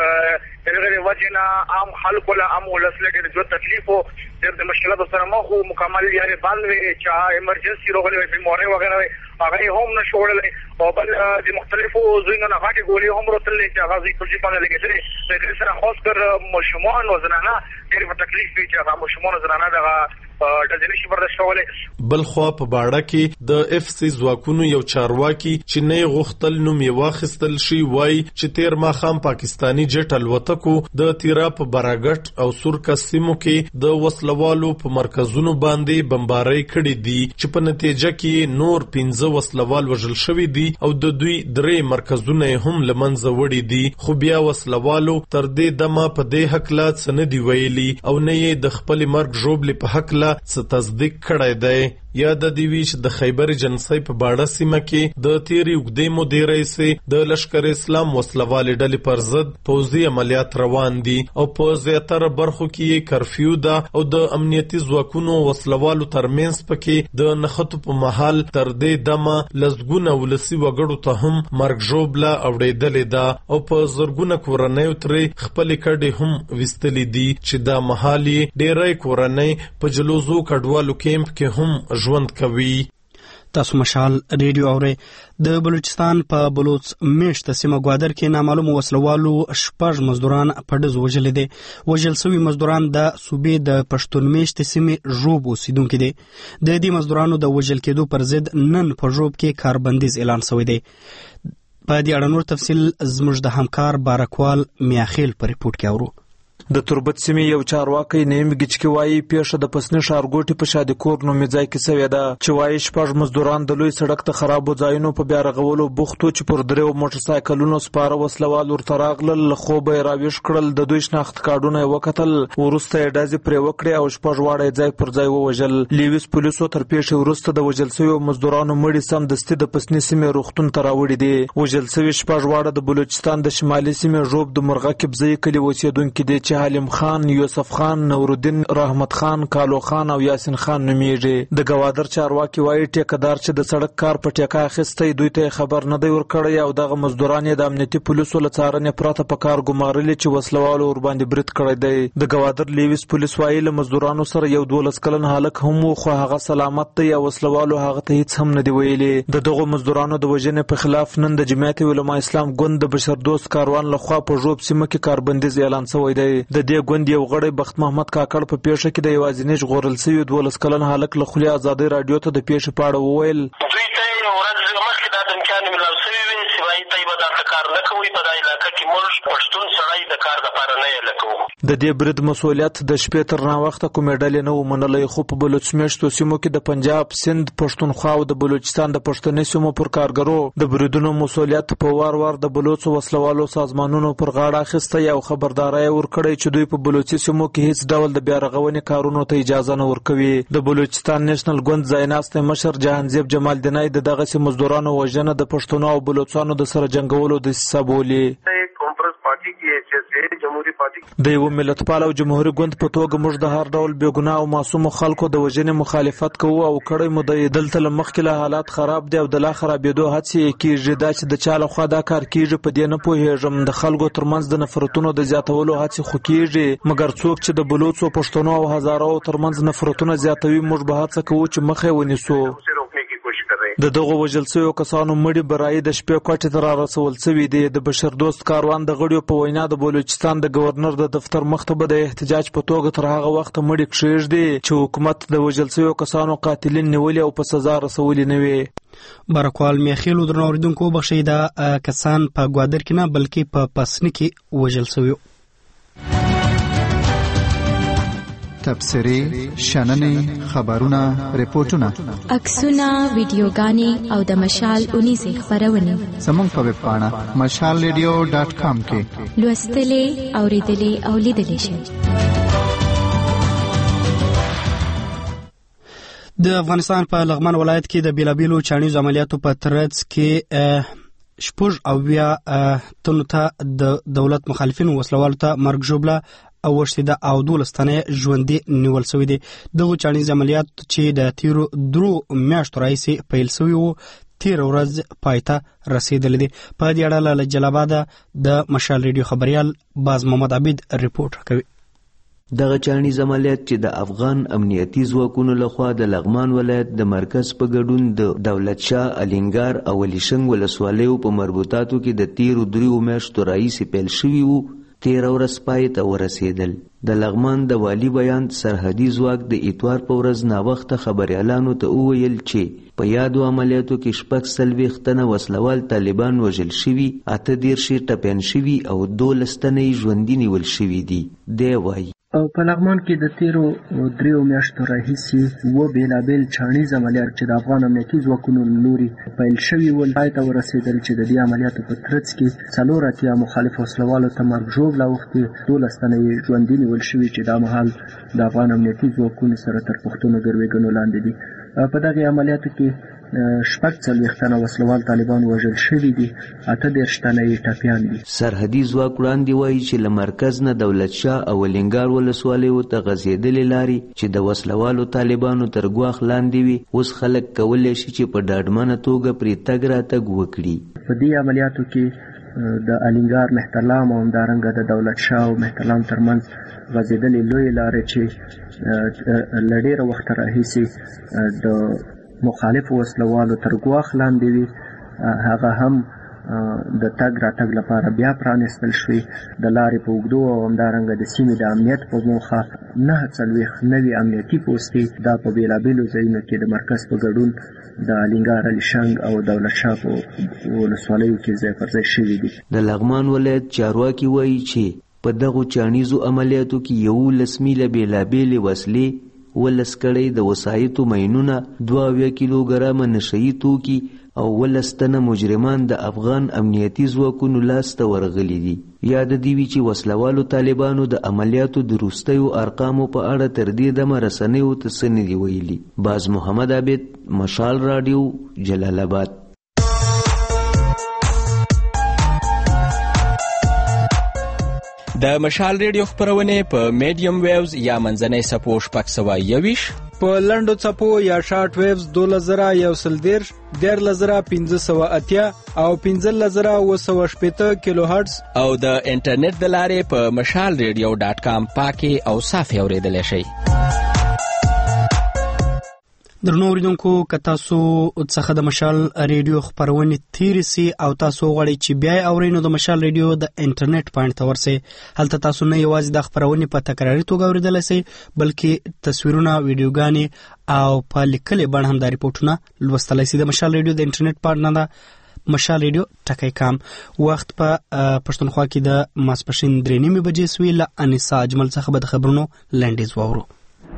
ده دغه وجه نه عام خلکو له عام ولس له جو تکلیف او د مشکلاتو سره مخ او مکمل یاري باندې چې ایمرجنسي راغلي په مورې وغیرہ هغه هم نشوړل او بل د مختلفو زوینو نه غاټي ګولي هم راتللې چې هغه ځکه چې په لګیدلې د دې سره خاص کر مشمون او زنانه ډېر په تکلیف وي چې هغه مشمون او زنانه دغه ډزنې شي برداشت کولې. بل خو په باړه کې د اف سی ځواکونو یو چارواکي چې نه غوښتل نوم یې واخیستل شي وای چې تیر ماښام پاکستانی جټ الوتکو د تیرا په براګټ او سورکا سیمو کې د وسلوالو په مرکزونو باندې بمبارۍ کړې دي چې په نتیجه کې نور پنځه وسلوال وژل شوي دي او د دوی درې مرکزونه هم لمنځه وړي دي. خو بیا وسلوالو تر دې دمه په دې حقله څه نه دي ویلي او نه یې د خپل مرګ ژوبلې په حقله څه تصدیق کړی دی. یا د دیوی چې د خیبر ایجنسۍ په باړه سیمه کې د تیری وګدې مدیرۍ سي د لشکر اسلام وسلوالې ډلې پر ضد پوځي عملیات روان دي او په زیاتره برخو کې کرفیو ده او د امنیتي ځواکونو وسلوالو ترمنځ پکې د نښتو په محل تر دې دمه لسګونه ولسي وګړو ته هم مرګ ژوبله اوړېدلې ده او په زرګونه کورنیو ترې خپلې کډې هم ویستلې دي چې دا مهال یې ډېری کورنۍ په جلوزو کډوالو کیمپ کې هم ژوند کوي. تاسو مشال ریډیو اورئ. د بلوچستان په بلوچ میشت سیمه ګوادر کې نامعلوم وسلوالو شپږ مزدوران په ډز وژلي دي. وژل شوي مزدوران د صوبې د پښتون میشت سیمې ژوب اوسیدونکي دي. د دې مزدورانو د وژل کېدو پر ضد نن په ژوب کې کاربندیز اعلان شوی دی. په دې اړه نور تفصیل زموږ د همکار بارکوال میاخیل په ریپورت کې اورو. د تربت سیمې یو چارواکي نیم ګچکی وایي پیښه د پسنی ښارګوټي په شادکور نومي ځای کې شوې ده چې وایي شپږ مزدوران د لوی سړک ته خرابو ځایونو په بیا رغولو بوختو چې پر دریو موټر سایکلونو سپاره وسلوال ورته راغلل له خوبه یې راویښ کړل د دوی شناخت کارډونه یې وکتل وروسته یې ډزې پرې وکړې او شپږ واړه ځای پر ځای ووژل لیویس پولیسو تر پیښې وروسته د وژل شویو مزدورانو مړي سمدستي د پسنی سیمې روغتون ته راوړي دي وژل شوي شپږ واړه د بلوچستان د شمالي سیمې ژوب د مرغه کبزۍ کلي اوسېدونکي دي چې حلیم خان یوسف خان نورالدین رحمت خان کالو خان او یاسین خان نومیږي د گوادر چارواکي وایي ټیکدار چې د سړک کار په ټیکا اخیستی دوی ته خبر نه دی ورکړی او دغه مزدوران د امنیتي پولیسو له څارنې پرته په کار ګمارلي چې وسلوالو ور باندې برید کړی دی د گوادر لیویس پولیس وایي له مزدورانو سره یو دولس کلن هلک هم و خو هغه سلامت دی او وسلوالو هغه ته هیڅ هم نه دی ویلي د دغو مزدورانو د وژنې په خلاف نن د جمعیت علما اسلام ګوند د بشردوست کاروان لخوا په ژوب سیمه کې کاربندیز اعلان شوی دی د دې ګوند یو غړی بخت محمد کاکړ په پیښه کې د یوازینی ژغورل شوي دولس کلن هلک له خولې ازادۍ راډیو ته د پیښې په اړه وویل دوی ته یې ورځ مخکې دا د امکان ملاو شوي وي چې وایي ته به دلته کار نه کوئ په دا علاقه کې موږ پښتون سړی د کار دپاره نه یې لکوو د دې برید مسؤلیت د شپې تر ناوخته کومې ډلې نه و منلی خو په بلوچ میشتو سیمو کې د پنجاب سند پښتونخوا او د بلوچستان د پښتني سیمو پر کارګرو د بریدونو مسؤلیت په وار وار د بلوچو وسلوالو سازمانونو پر غاړه اخیستی او خبرداری ورکړی چې دوی په بلوچي سیمو کې هیڅ ډول د بیا رغونې کارونو ته اجازه نه ورکوي د بلوچستان نیشنل ګوند ځایناستی مشر جهانزیب جمال دینای د دغسې مزدورانو وژنه د پښتنو او بلوچستانو د سره جنګولو دسیسه بولي د یو ملتپال او جمهوریت ګوند په توګه موږ د هر ډول بېګناه او معصومو خلکو د وژنې مخالفت کوو او کړی مو د دلته له مخکې له حالات خراب دی او د لا خرابېدو هڅې یې کېږي دا چې د چا لخوا دا کار کېږي په دې نه پوهېږم د خلکو ترمنځ د نفرتونو د زیاتولو هڅې خو کېږي مګر څوک چې د بلوڅو پښتنو او هزارو ترمنځ نفرتونه زیاتوي موږ به هڅه کوو چې مخه یې ونیسو د دغو وژل شویو کسانو مړي برایي د شپې کوټې ته رارسول شوي دي د بشردوست کاروان د غړیو په وینا د بلوچستان د گورنر د دفتر مخ ته به د احتجاج په توګه تر هغه وخته مړي کښېږدي چې حکومت د وژل شویو کسانو قاتلین نیولي او په سزا رسولي نه وي برکوال میخیلو درنو اوریدونکو وبخښئ دا کسان په ګوادر کې نه بلکې په پسنی کې وژل شوي تبصرې شننې خبرونه ریپورتونه عکسونه ویډیوګانې او د مشال اونیزې خپرونې زموږ په ویب پاڼه مشال ریډیو ډاټ کام کې لوستلې اوریدلې او لیدلې شئ د افغانستان په لغمان ولایت کې د بیلابیلو چاڼیزو عملیاتو په ترڅ کې شپږ اویا تنو ته د دولت مخالفینو وسلوالو ته مرګ ژوبله او وشتي د او دولس تنه ژوندي نیول شوی دي دغه چاڼیز عملیات چې د تیرو درو میاشتو راهیسې پیل شوی وو تیر ورځ پایته رسیدلې دي په دې اړه له جلال آباد د مشال ریډیو خبريال باز محمد عبید ریپورت کوي دغه چاڼیز عملیات چې د افغان امنیتي ځواکونو لخوا د لغمان ولایت د مرکز په ګډون د دولت شاه الینګار او ولیشنګ ولسوالیو په مربوطاتو کې د تیرو دریو میاشتو راهیسې پیل شوي وو تیر ورځ پای ته ورسېدل د لغمان د والی بیان سرحدي ځواک د اتوار په ورځ ناوخته خبريالانو ته وویل چې په یادو عملیاتو کې شپږ څلوېښت تنه وسلوال طالبان وژل شوي اته دېرش یې ټپیان شوي او دولس تنه یې ژوندي نیول شوي دي دی وایي او په لغمان کې د تیرو دریو میاشتو راهیسې اووه بېلابېل چاڼیز عملیات چې د افغان امنیتي ځواکونو له لوري پیل شوي ول پای ته ورسېدل چې د دې عملیاتو په ترڅ کې څلور اتیا مخالف وسلوالو ته مرګ ژوبله اوښتې دولس تنه یې ژوندي نیول شوي چې دا مهال د افغان امنیتي ځواکونو سره تر پوښتنو ګروېږنو لاندې دي په دغې عملیاتو کې شپږ څلوېښت تنه وسلوال طالبان وژل شوي دي اته دېرش تنه یې ټپیان دي سرحدي ځواک وړاندې وایي چې له مرکز نه دولت شاه او الینګار ولسوالیو ته غځېدلې لارې چې د وسلوالو طالبانو تر ګواښ لاندې وي اوس خلک کولی شي چې په ډاډمنه توګه پرې تګ راتګ وکړي په دې عملیاتو کې د الینګار مهترلام او همدارنګه د دولت شاه او مهترلام ترمنځ غځېدلې لویې لارې چې له ډېره وخته راهیسې د مخالفو وسلوالو تر ګواښ لاندې وي هغه هم د تګ راتګ لپاره بیا پرانیستل شوي د لارې په اوږدو او همدارنګه د سیمې د امنیت په موخه نهه څلوېښت نوي امنیتي پوستې دا په بېلابېلو ځایونو کې د مرکز په ګډون د الینګار الیشنګ او دولت شاه په ولسوالیو کې ځای پر ځای شوي دي د لغمان ولایت چارواکي وایي چې په دغو چانیزو عملیاتو کې یولس میله بېلابېلې وسلې، ولس کړۍ د وسایطو ماینونه، دوه اویا کیلوګرامه نشهیي توکي او ولس تنه مجرمان د افغان امنیتي ځواکونو لاسته ورغلي دي. یاد دې وي چې وسلوالو طالبانو د عملیاتو د وروستیو ارقامو په اړه تر دې دمه رسنیو ته څه نه دي ویلي. باز محمد عابد، مشال راډیو، جلال آباد. د مشال ریډیو خپرونې په میډیم ویوز یا منځنۍ څپو شپږ سوه یوویشت، په لنډو څپو یا شارټ ویوز دولس زره یو سل دېرش، دیارلس زره پنځه سوه اتیا او پنځلس زره اوه سوه شپېته کیلو هرټز، او د انټرنیټ د لارې په مشال ریډیو ډاټ کام پاکې او صافې اورېدلی شئ. درنو اوریدونکو، که تاسو څخه د مشال ریډیو خپرونې تیرې سي او تاسو غواړئ چې بیا یې اورئ، نو د مشال ریډیو د انټرنیټ پاڼې ته ورسئ. هلته تاسو نه یوازې د خپرونې په تکراري توګه اورېدلی سئ، بلکې تصویرونه، ویډیوګانې او په لیکلې بڼه هم دا ریپورټونه لوستلی سئ. د مشال ریډیو د انټرنیټ پاڼه ده مشال ریډیو ټکی کام. وخت په پښتونخوا کې د ماسپښین درې نیمې بجې سوي. له انیسا اجمل څخه به د خبرونو لنډیز واورو.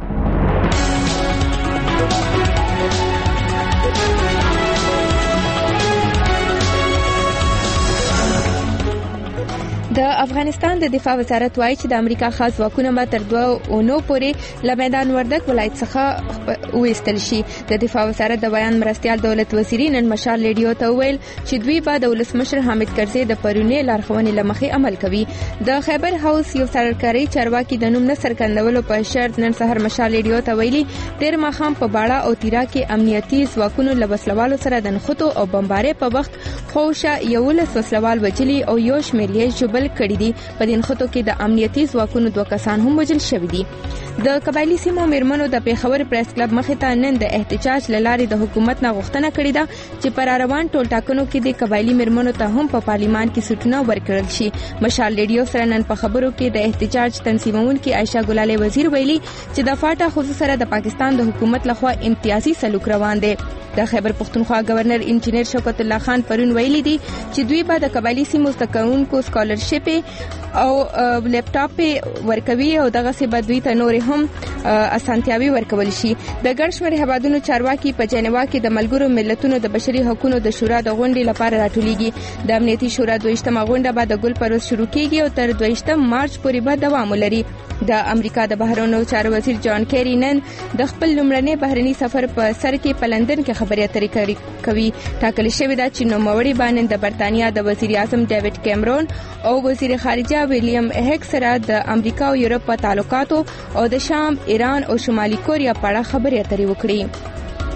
د افغانستان د دفاع وزارت وایي چې د امریکا خاص ځواکونه به تر دوه اونو پورې له میدان وردګ ولایت څخه وایستل شي. د دفاع وزارت د بیان مرستیال دولت وزیری نن مشال ریډیو ته وویل چې دوی به د ولسمشر حامد کرزي د پرونی لارښوونې له مخې عمل کوي. د خیبر هاوس یو سرکاري چارواکي د نوم نه څرګندولو په شرط نن سهار مشال ریډیو ته ویلي تیر ماښام په باړه او تیرا کې امنیتي ځواکونو له وسلوالو سره د نښتو او بمبارۍ په وخت خوشه یولس وسلوال وجلي او یو شمېر یې ژوبل کړي دي. په دې نښتو کې د امنیتي ځواکونو دوه کسان هم وژل شوي دي. د قبایلي سیمو میرمنو د پیښور پریس کلب مخې ته نن د احتجاج له لارې د حکومت نه غوښتنه کړې ده چې پر روان ټول ټاکنو کې د قبایلي میرمنو ته هم په پارلیمان کې سیټونه ورکړل شي. مشال ریډیو سره نن په خبرو کې د احتجاج تنظیمونکي عائشہ ګلالي وزیر ویلي چې د فاټا خصوص سره د پاکستان د حکومت لخوا امتیازي سلوک روان دی. د خیبر پښتونخوا گورنر انجینیر شوکت الله خان پرون ویلي دي چې دوی به د قبایلي سیمو زدهکوونکو سکالرشپ او لیپټاپ ورکوي او دغه څه به دوی ته نور هم اسانتیاوي ورکول شي. د ګڼ شمېر هیوادونو چارواکي په جنیوا کې د ملګرو ملتونو د بشري حقوقو د شورا د غونډې لپاره راټولیږي. د امنیتي شورا دویشتمه غونډه به د ګل پروز شروع کیږي او تر دویشتم مارچ پورې به دوام ولري. د امریکا د بهرنیو چارو وزیر جان کیری نن د خپل لومړني بهرني سفر په سر کې په لندن کې خبرې اترې کوي. ټاکل شوې ده چې نوموړی باندې د برتانیا د وزیر اعظم ډیوډ کیمرون او وزیر خارجه ویلیام هیک سره د امریکا او یورپ په تعلقاتو او د شام، ایران او شمالي کوریا په اړه خبرې اترې وکړي.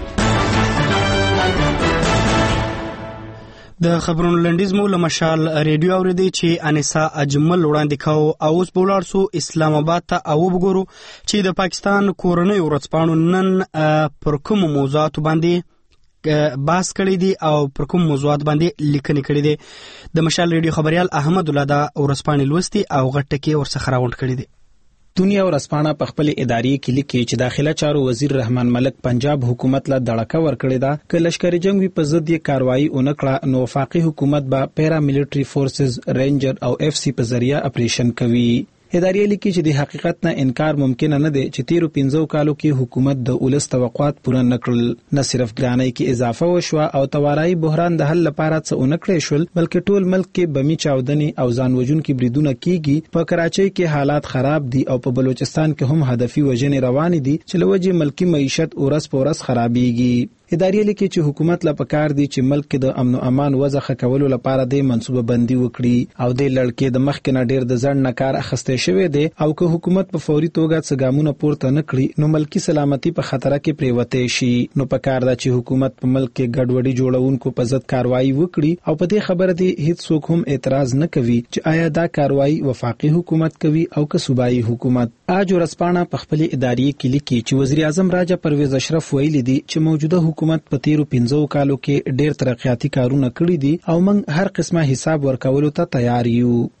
د خبرونو لنډیز مو له مشال ریډیو اوریدي چې انیسا اجمل وړاندې کاو. او اوس به ولاړ سو اسلام آباد ته او وګورو چې د پاکستان کورنۍ ورځپاڼو نن پر کوم موضوعات باندې باس کړی دي او پر کوم موضوعات باندې لیکنې کړې دي. د مشال ریډیو خبريال احمد الله دا ورځپاڼې لوستي او غټه کې ورڅخه راوند کړی دي. دنیا ورځپاڼه په خپل اداري کې لیکي چې داخله چارو وزیر رحمان ملک پنجاب حکومت له دړکه ورکړې ده چې لشکري جنگ په ضد یې کاروایی اونکړه نو وفاقي حکومت به پیرا ملټري فورسز، رینجر او اف سی په ذریعہ اپریشن کوي. ادارې لیکي چې د حقیقت نه انکار ممکن نه دی چې تیرو پنځو کالو کې حکومت د اولس توقعات پوره نکړل. نه صرف ګرانۍ کې اضافه وشوه او توارای بحران د حل لپاره څه اونکړې شول، بلکې ټول ملک کې بمی چاودنې او ځان وژونکي بریدونه کیږي. په کراچۍ کې حالات خراب دي او په بلوچستان کې هم هدفي وژنې روان دي چې لوجه ملکی معیشت اورس پورس خرابېږي. ادارې لیکي چې حکومت لا پکار دي چې ملک کې د امن او امان وضع ښه کولو لپاره د منصوبه بندي وکړي او د لړکې د مخ کې نه ډېر د ځړ نه کار اخیستل شوی دی او که حکومت په فوري توګه څه ګامونه پورته نه کړي نو ملکی سلامتي په خطر کې پریوته شي. نو پکار ده چې حکومت په ملک کې ګډوډي جوړونکو په ضد کاروایی وکړي او په دې خبره دي هیڅ څوک هم اعتراض نه کوي چې آیا دا کاروایی وفاقي حکومت کوي او که صوبایي حکومت. اج ورځپاڼه په خپل اداري کې لیکي چې وزیر اعظم راجا پرویز اشرف ویلي دي چې موجوده حکومت په تیرو پنځو کالو کې ډېر ترقیاتي کارونه کړی دي او موږ هر قسمه حساب ورکولو ته تیار یو.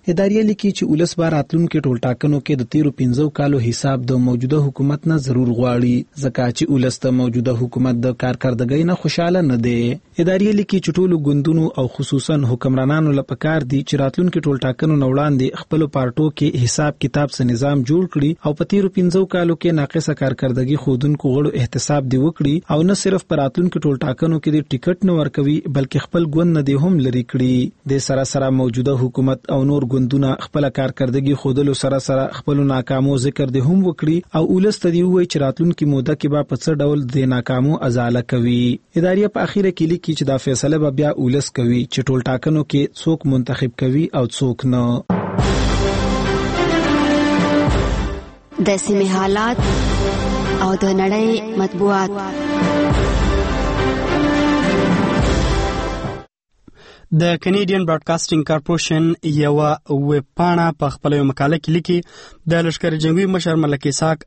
ادارې لیکي چې ولس به راتلونکي ټولټاکنو کې د تیرو پنځو کالو حساب د موجوده حکومت نه ضرور غواړي، ځکه چې ولس د موجوده حکومت د کارکردګۍ نه خوشاله نه دی. ادارې لیکي چې ټولو ګوندونو او خصوصا حکمرانانو لپاره کار دي چې راتلونکي ټولټاکنو نه وړاندې خپل پارټو کې حساب کتاب سره نظام جوړ کړي او په تیرو پنځو کالو کې ناقصه کارکردګي خودونکو غړو احتساب دی وکړي او نه صرف پر راتلونکي ټولټاکنو کې د ټیکټ نه ورکوي بلکې خپل ګوند نه دی هم لري کړي. د سره سره موجوده حکومت او نور ګوندونه خپل کارکردګي خودلو سره سره خپل ناکامو ذکر دي هم وکړي او ولست دی وایي چې راتلونکي موده کې به په څه ډول د ناکامو ازاله کوي. ادارې په اخیره کې لیکي چې دا فیصله به بیا ولست کوي چې ټولټاکنو کې څوک منتخب کوي او څوک نه. د سیمې حالات او د نړۍ مطبوعات. د کینیډین براډکاسټینګ کارپوریشن یو ویب پاڼه په خپل یو مقاله کې لیکي د لشکر جنگي مشر ملک اسحاق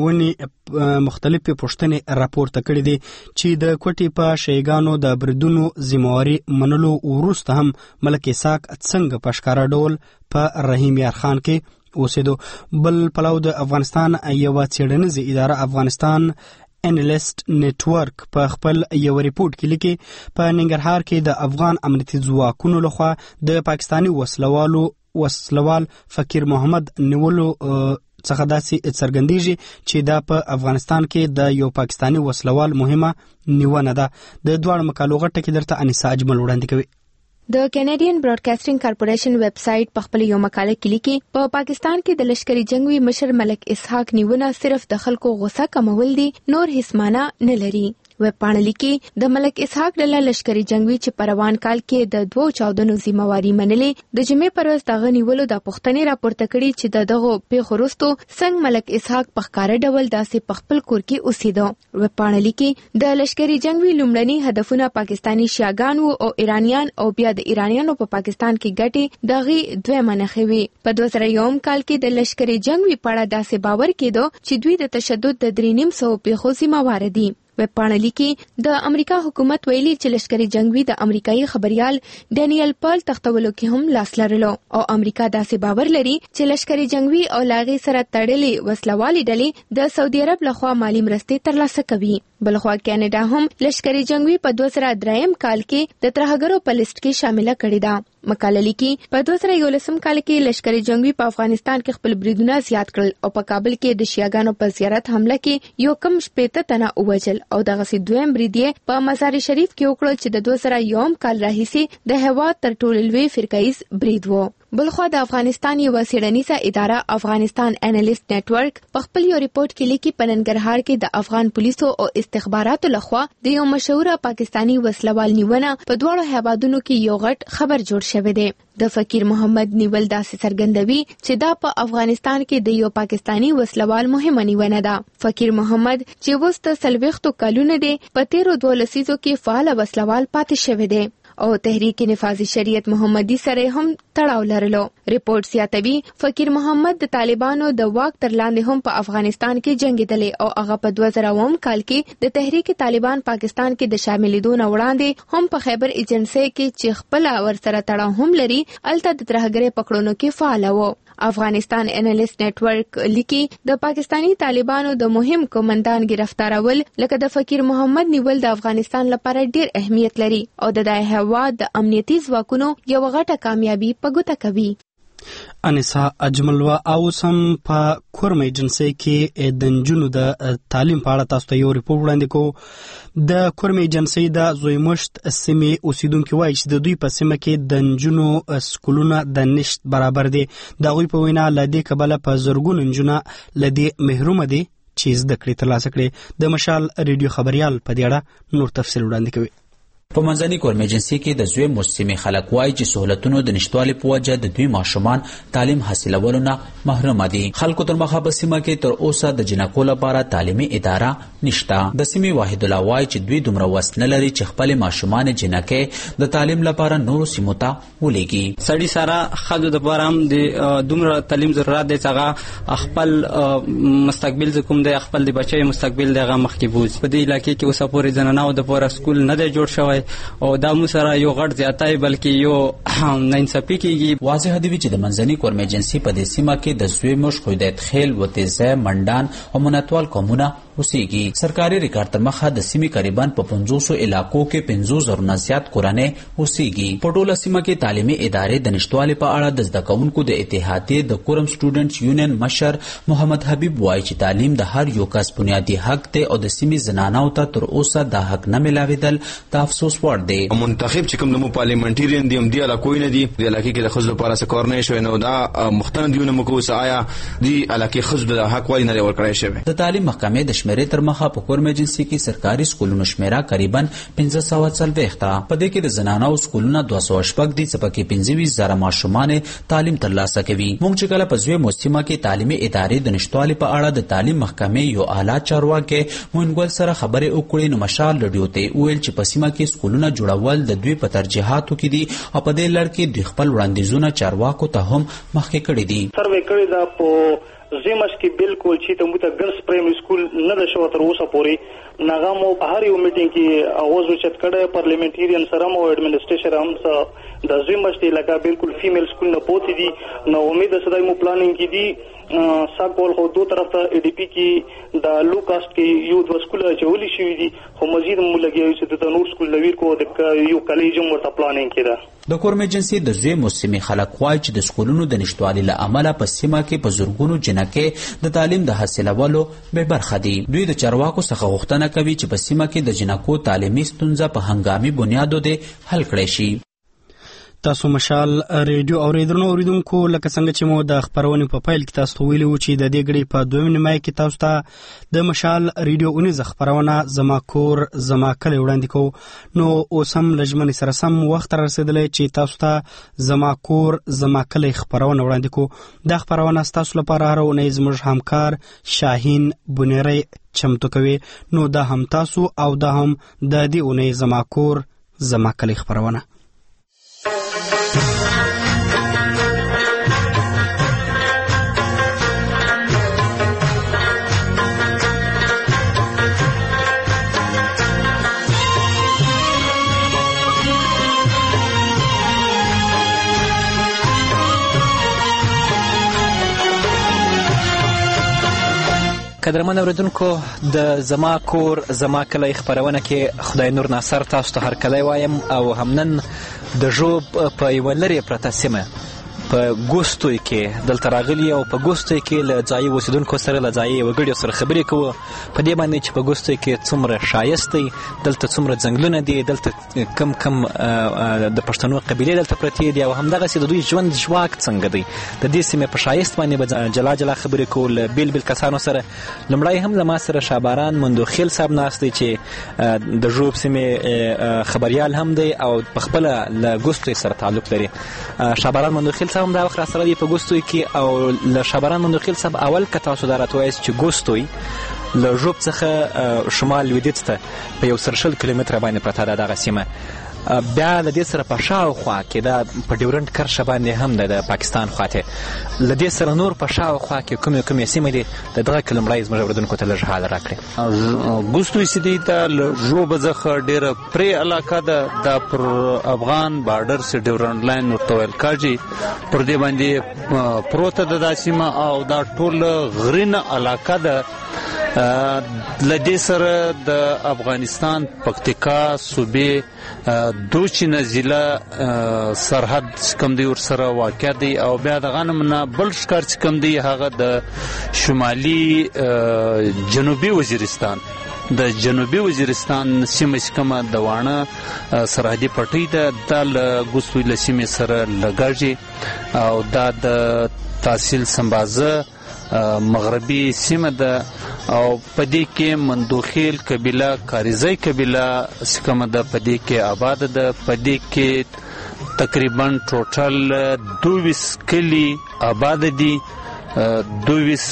نیونې مختلفې پوښتنې راپورته کړې دي چې د کوټې په شیګانو د بریدونو ذمہواري منلو وروسته هم ملک اسحاق څنګه په ښکاره ډول په رحیم یار خان کې اوسېدو. بل پلو د افغانستان یو څېړنیزه اداره افغانستان انالیست نیټورک په خپل یو ریپورت کې لیکي په ننګرهار کې د افغان امنیتي ځواکونو لخوا د پاکستاني وسلوالو وسلوال فقیر محمد نیولو څخه داسې څرګندېږي چې دا په افغانستان کې د یو پاکستاني وسلوال مهمه نیونه ده. د دواړو مقالو غټه کې درته انیسا اجمل وړاندې کوي. د کینیډین براډکاسټینګ کارپوریشن ویب سټ په خپل یو مقاله کې لیکي په پا پاکستان کې د لشکري جنگي مشر ملک اسحاق نیونه صرف د خلکو غوسه کمول دي، نور هیڅ معنی نه لري. ویب پاڼه لیکي د ملک اسحاق ډله لشکري جنگي چې په روان کال کې د دوو چاودنو ذمہواري منلې د جمعې پر ورځ دغه نیولو د پښتنې راپورته کړي چې د دغه پیښو وروسته څنګه ملک اسحاق په ښکاره ډول داسې په خپل کور کې اوسېده. ویب پاڼه لیکي د لشکري جنگي لومړني هدفونه پاکستاني شیعاګان او ایرانیان او بیا د ایرانیانو په پاکستان کې ګټي دغه دوه منخې وي. په دوه زره یو کال کې د لشکري جنگي پړه داسې باور کېدو چې دوی د تشدد د درې نیم سو پیښو ذمہوار دي. ویب پاڼه لیکي د امریکا حکومت ویلي چې لشکري جنگي د امریکایي خبريال ډینیل پل تختولو کې هم لاس لرلو او امریکا داسې باور لري چې لشکري جنگي او لاغي سره تړلې وسلوالې ډلې د سعودي عرب لخوا مالی مرستې ترلاسه کوي. بلخوا کینیډا هم لشکري جنگي په دوه زره دریم کال کې د ترهګرو په لیست کې شامل کړی دا. مقاله لیکي په دوه زره یولسم کال کې لشکري جنگي په افغانستان کې خپل بریدونه زیات کړل او په کابل کې د شیعاګانو په زیارت حمله کې یو کم شپېته تنه ووژل او دغه سي دویم برید په مزار شریف کې وکړل چې د دوه زره یو کال راهیسې د هواد تر ټولو لوی فرقایز برید وو. بلخوا د افغانستان یو څېړنیزه اداره افغانستان انالیست نیټورک په خپل یو ریپورت کې لیکي په ننګرهار کې د افغان پولیسو او استخباراتو لخوا د یو مشهور پاکستانی وسلوال نیونه په دواړو هیوادونو کې یو غټ خبر جوړ شوی دی. د فقیر محمد نیول داسې څرګندوي چې دا په افغانستان کې د یو پاکستانی وسلوال مهمه نیونه ده. فقیر محمد چې اوس د څلوېښتو کلونو دی په تیرو دوه لسیزو کې فعال وسلوال پاتې شوی دی او تحریک نفاذ شریعت محمدي سره هم تړاو لرلو. ریپورت زیاتوي فقیر محمد د طالبانو د واک تر لاندې هم په افغانستان کې جنگیدلی او هغه په دوه زره اووه کال کې د تحریک طالبان پاکستان کې د شاملېدو نه وړاندې هم په خیبر ایجنسي کې چې خپل ورسره تړاو هم لري الته د ترهګرۍ پکړونو کې فعال و. افغانستان انالیست نیټورک لیکي د پاکستانی طالبانو د مهم کومندان گرفتارول لکه د فقیر محمد نیول د افغانستان لپاره ډیر اهمیت لري او د دای هواد د امنیتي ځواکونو یو غټه کامیابی په ګوته کوي. انیسا اجمل و او سم په کورم ایجنسی کې د نجونو د تعلیم په اړه تاسو ته یو ریپورت وړاندې کوو. د کورم ایجنسی د زویمشت سیمې اوسیدونکو وایي چې د دوی په سیمه کې د نجونو سکولونه د نشت برابر دي. د غوی په وینا لدې کبله په زرګونو نجونه لدې محروم دي چې زده کړې ترلاسه کړي. د مشال ریډیو خبريال په دې اړه نور تفصیل وړاندې کوي. په منځني کورم ایجنسي کې د زوی مسلمي خلک وایي چې سہولتونو د نشټوالي په وجه د دوی ماشومان تعلیم حاصلولو نه محروم دي. خلکو تر مخه په سیمه کې تر اوسه د جنکو لپاره تعلیمي اداره نشته. د سیمې واحد الله وایي چې دوی دومره وس نه لري چې خپل ماشومان جنکې د تعلیم لپاره نورو سیمو ته ولېږي. سړي سره ښځو دپاره هم د دومره تعلیم ضرورت دی چې هغه خپل مستقبل چې کوم دی خپل د بچیو مستقبل دی هغه مخکې بوځي. په دې علاقې کې اوسه پورې زنانو دپاره سکول نه دی جوړ شوی او دا موږ سره یو غټ زیاتی بلکې یو ناانصافي کېږي. واضح دی چې د منځني کورم ایجنسي په دې سیمه کې د زویموش، خویدیت خیل، وتیزه، منډان او مناتوال قومونه اوسېږي. سرکاري ریکارډ تر مخه د سیمې قریباً په پنځوسو علاقو کې پنځوس زره نه زیات کورنۍ اوسېږي. په ټوله سیمه کې تعلیمي ادارې د نشتوالي په اړه د زده کوونکو د اتحادیې د کورم سټوډنټس یونین مشر محمد حبیب وایي چې تعلیم د هر یو کس بنیادي حق دی او د سیمې زنانو ته تر اوسه دا حق نه ملاوېدل د افسوس وړ دی. منتخب چې کوم د پارلیمنټریان دی هم دی علاقوي نه دی د علاقې کې د ښځو لپاره څه کار نه شوی نو دا مختلف دیونه موږ اوس آیا دی علاقې ښځو د حق وایي نه ورکړی شوی. د تعلیم محکمې د شمیرې تر مخه په کورم ایجنسي کې سرکاري سکولونو شمیره قریباً پنځه سوه څلوېښت ده. په دې کې د زنانو سکولونه دوه سوه شپږ دي چې پکې پنځه ویشت زره ماشومان تعلیم ترلاسه کوي. موږ چې کله په زویمو سیمه کې تعلیمي ادارې د نشتوالي په اړه د تعلیم محکمې یو اعلی چارواکي موینګل سره خبرې وکړې نو مشال رادیو ته ویل چې په سیمه کې سکولونه جوړول د دوی په ترجیحاتو کې دي او په دې لړ کې دوی خپل وړاندیزونه چارواکو ته هم مخکې کړي دي. سروې کړی دا په زمش کې بالکل چې ته مت ګرلز پرایمري سکول نه د شو تر اوسه پورې ناغامو هر یو میټینګ کې اواز وچت کړه پارلیمنټریان سره مو ایڈمنسټریشن هم د زمش دی لکه بالکل فیمیل سکول نه پوتی دي نو امید سره مو پلانینګ کې دي ساکول خو دو طرف ته ای ډی پی کې د لو کاست کې یو د سکول چولې شوې دي خو مزید مو لګیږي چې د نور سکول لویر کو د یو کالج هم ورته پلانینګ کړه. د کورم ایجنسي د زویمو سیمې خلک وایي چې د سکولونو د نشتوالي له امله په سیمه کې په زرګونو جنکې د تعلیم د حاصلولو بې برخه دي. دوی د چارواکو څخه غوښتنه کوي چې په سیمه کې د جنکو تعلیمي ستونزه په هنګامي بنیادو دې حل کړی شي. تاسو مشال ریډیو اوریدونکو اوریدونکو لکه څنګه چې مو د خبرونې په پیل کې تاسو ویلي و چې د دې غړي په دویم نیمه کې تاسو ته د مشال ریډیو اونیز خبرونه زما کور زما کلی وړاندې کوو نو اوس هم لجمن سره سم وخت رسیدلی چې تاسو ته زما کور زما کلی خبرونه وړاندې کوو. دا خبرونه تاسو لپاره هر اونۍ زموږ همکار شاهین بنيري چمتو کوي نو دا هم تاسو او دا هم د دې اونۍ زما کور زما کلی خبرونه. قدرمن اوریدونکو د زما کور زما کلی خبرونه کې خدای نور ناصر تاسو ته هرکلی وایم او همنن د ژوب په یوه لرې پرته سیمه په ګوستوی کې دلته راغلي او په ګوستوی کې له ځایي اوسېدونکو سره له ځایي وګړیو سره خبرې کوو په دې باندې چې په ګوستوی کې څومره ښایست دی دلته څومره ځنګلونه دي دلته کم کم د پښتنو قبیلې دلته پرتې دي او همدغسې د دوی ژوند ژواک څنګه دی د دې سیمې په ښایست باندې به جلا جلا خبرې کوو له بیل بیل کسانو سره. لومړی هم له ما سره شاباران مندوخیل صاحب ناست دی چې د ژوب سیمې خبریال هم دی او په خپله له ګوستوی سره تعلق لري. شاباران مندوخیل صاحب هم دا وخت راسره دی په ګوستوی کې او له شابران مندوخیل صاحب اول که تاسو دا راته وایاست چې ګوستوی له ژوب څخه شمال لویدیځ ته په یو سل شل کیلومتره باندې پرته ده دغه سیمه. بیا له دې سره په شاوخوا کې دا په ډیورنډ کرښه باندې هم ده د پاکستان خواته له دې سره نور په شاوخوا کې کومې کومې سیمې دي د دغه کې لومړی زموږ اورېدونکو ته لږ حال راکړئ. ګوستوی سیدی ته له ژوبه څخه ډېره پرې علاقه ده دا پر افغان بارډر سي ډیورنډ لاین ورته ویل کېږي پر دې باندې پروته ده دا سیمه او دا ټول غرینه علاقه ده. له دې سره د افغانستان پکتیکا صوبې دوچینه ضلع سرحد کوم دی ورسره واقع دی او بیا دغه نه بل ښکار چې کوم دی هغه د شمالي جنوبي وزیرستان د جنوبي وزیرستان سیمه چې کومه د واڼه سرحدي پټۍ ده دا له ګوستوی له سیمې سره لګېږي او دا د تحصیل سمبازه مغربي سیمه ده او په دې کې مندوخیل قبیله کاریزی قبیله چې کومه ده په دې کې آباده ده. په دې کې تقریبا ټوټل دوه ویشت کلي آباده دي دویس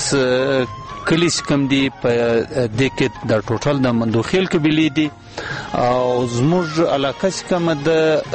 کلی چې کوم دي په دې کې د ټوټل د مندوخیل قبیلې دي او زموږ علاقه چې کومه د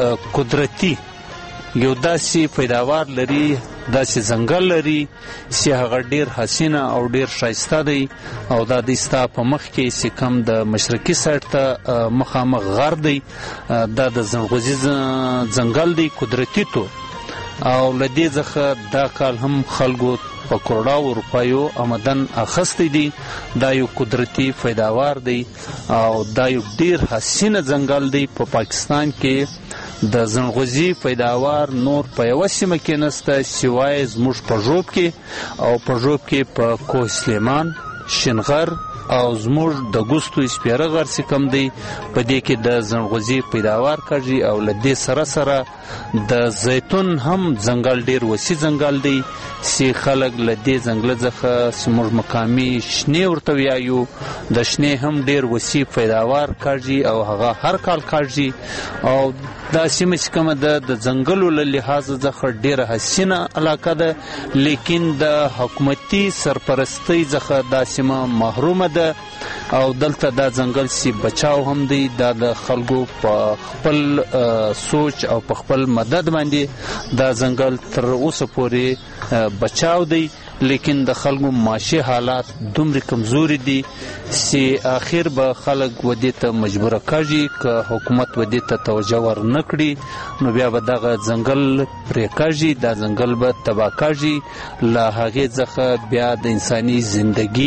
قدرتي یو داسې پیداوار لري، داسې ځنګل لري چې هغه ډیر حسینه او ډیر ښایسته دی او دا د ستا په مخ کې چې کوم د مشرقي سایډ ته مخامخ غر دی، دا د ځنغوزي ځنګل دی قدرتي تو او له دې څخه دا کال هم خلکو په کروڑاو روپیو آمدن اخیستی دی. دا یو قدرتي پیداوار دی او دا یو ډیر حسینه ځنګل دی. په پا پاکستان کې د زنغوزي پیداوار نور په یوه سیمه کې نسته سوای زموږ په ژوب کې او په ژوب کې په کوه سلیمان، شنغر او زموږ د ګوستو سپیره غر چې کوم دی په دې کې د زنغوزي پیداوار کړي او له دې سره سره د زیتون هم ځنګل ډیر وسیع ځنګل دی چې خلک له دې ځنګله څخه زموږ مقامي شنې ورته وایو د شنې هم ډیر وسیع پیداوار کړي او هغه هر کال کړي او دا سیمه چې کومه ده د ځنګلو له لحاظه څخه ډیره حسینه علاقه ده، لیکن د حکومتي سرپرستۍ څخه دا سیمه محرومه ده او دلته دا ځنګل سی بچاو هم دی. دا د خلکو په خپل سوچ او په خپل مدد باندې دا ځنګل تر اوسه پورې بچاو دی، لیکن د خلکو معاشي حالات دومره کمزوري دي چې آخر به خلک ودې ته مجبوره کړي که حکومت ودې ته توجه ور نه کړي نو بیا به دغه ځنګل پرې کړي، دا ځنګل به تباه کړي. له هغې څخه بیا د انساني زندگی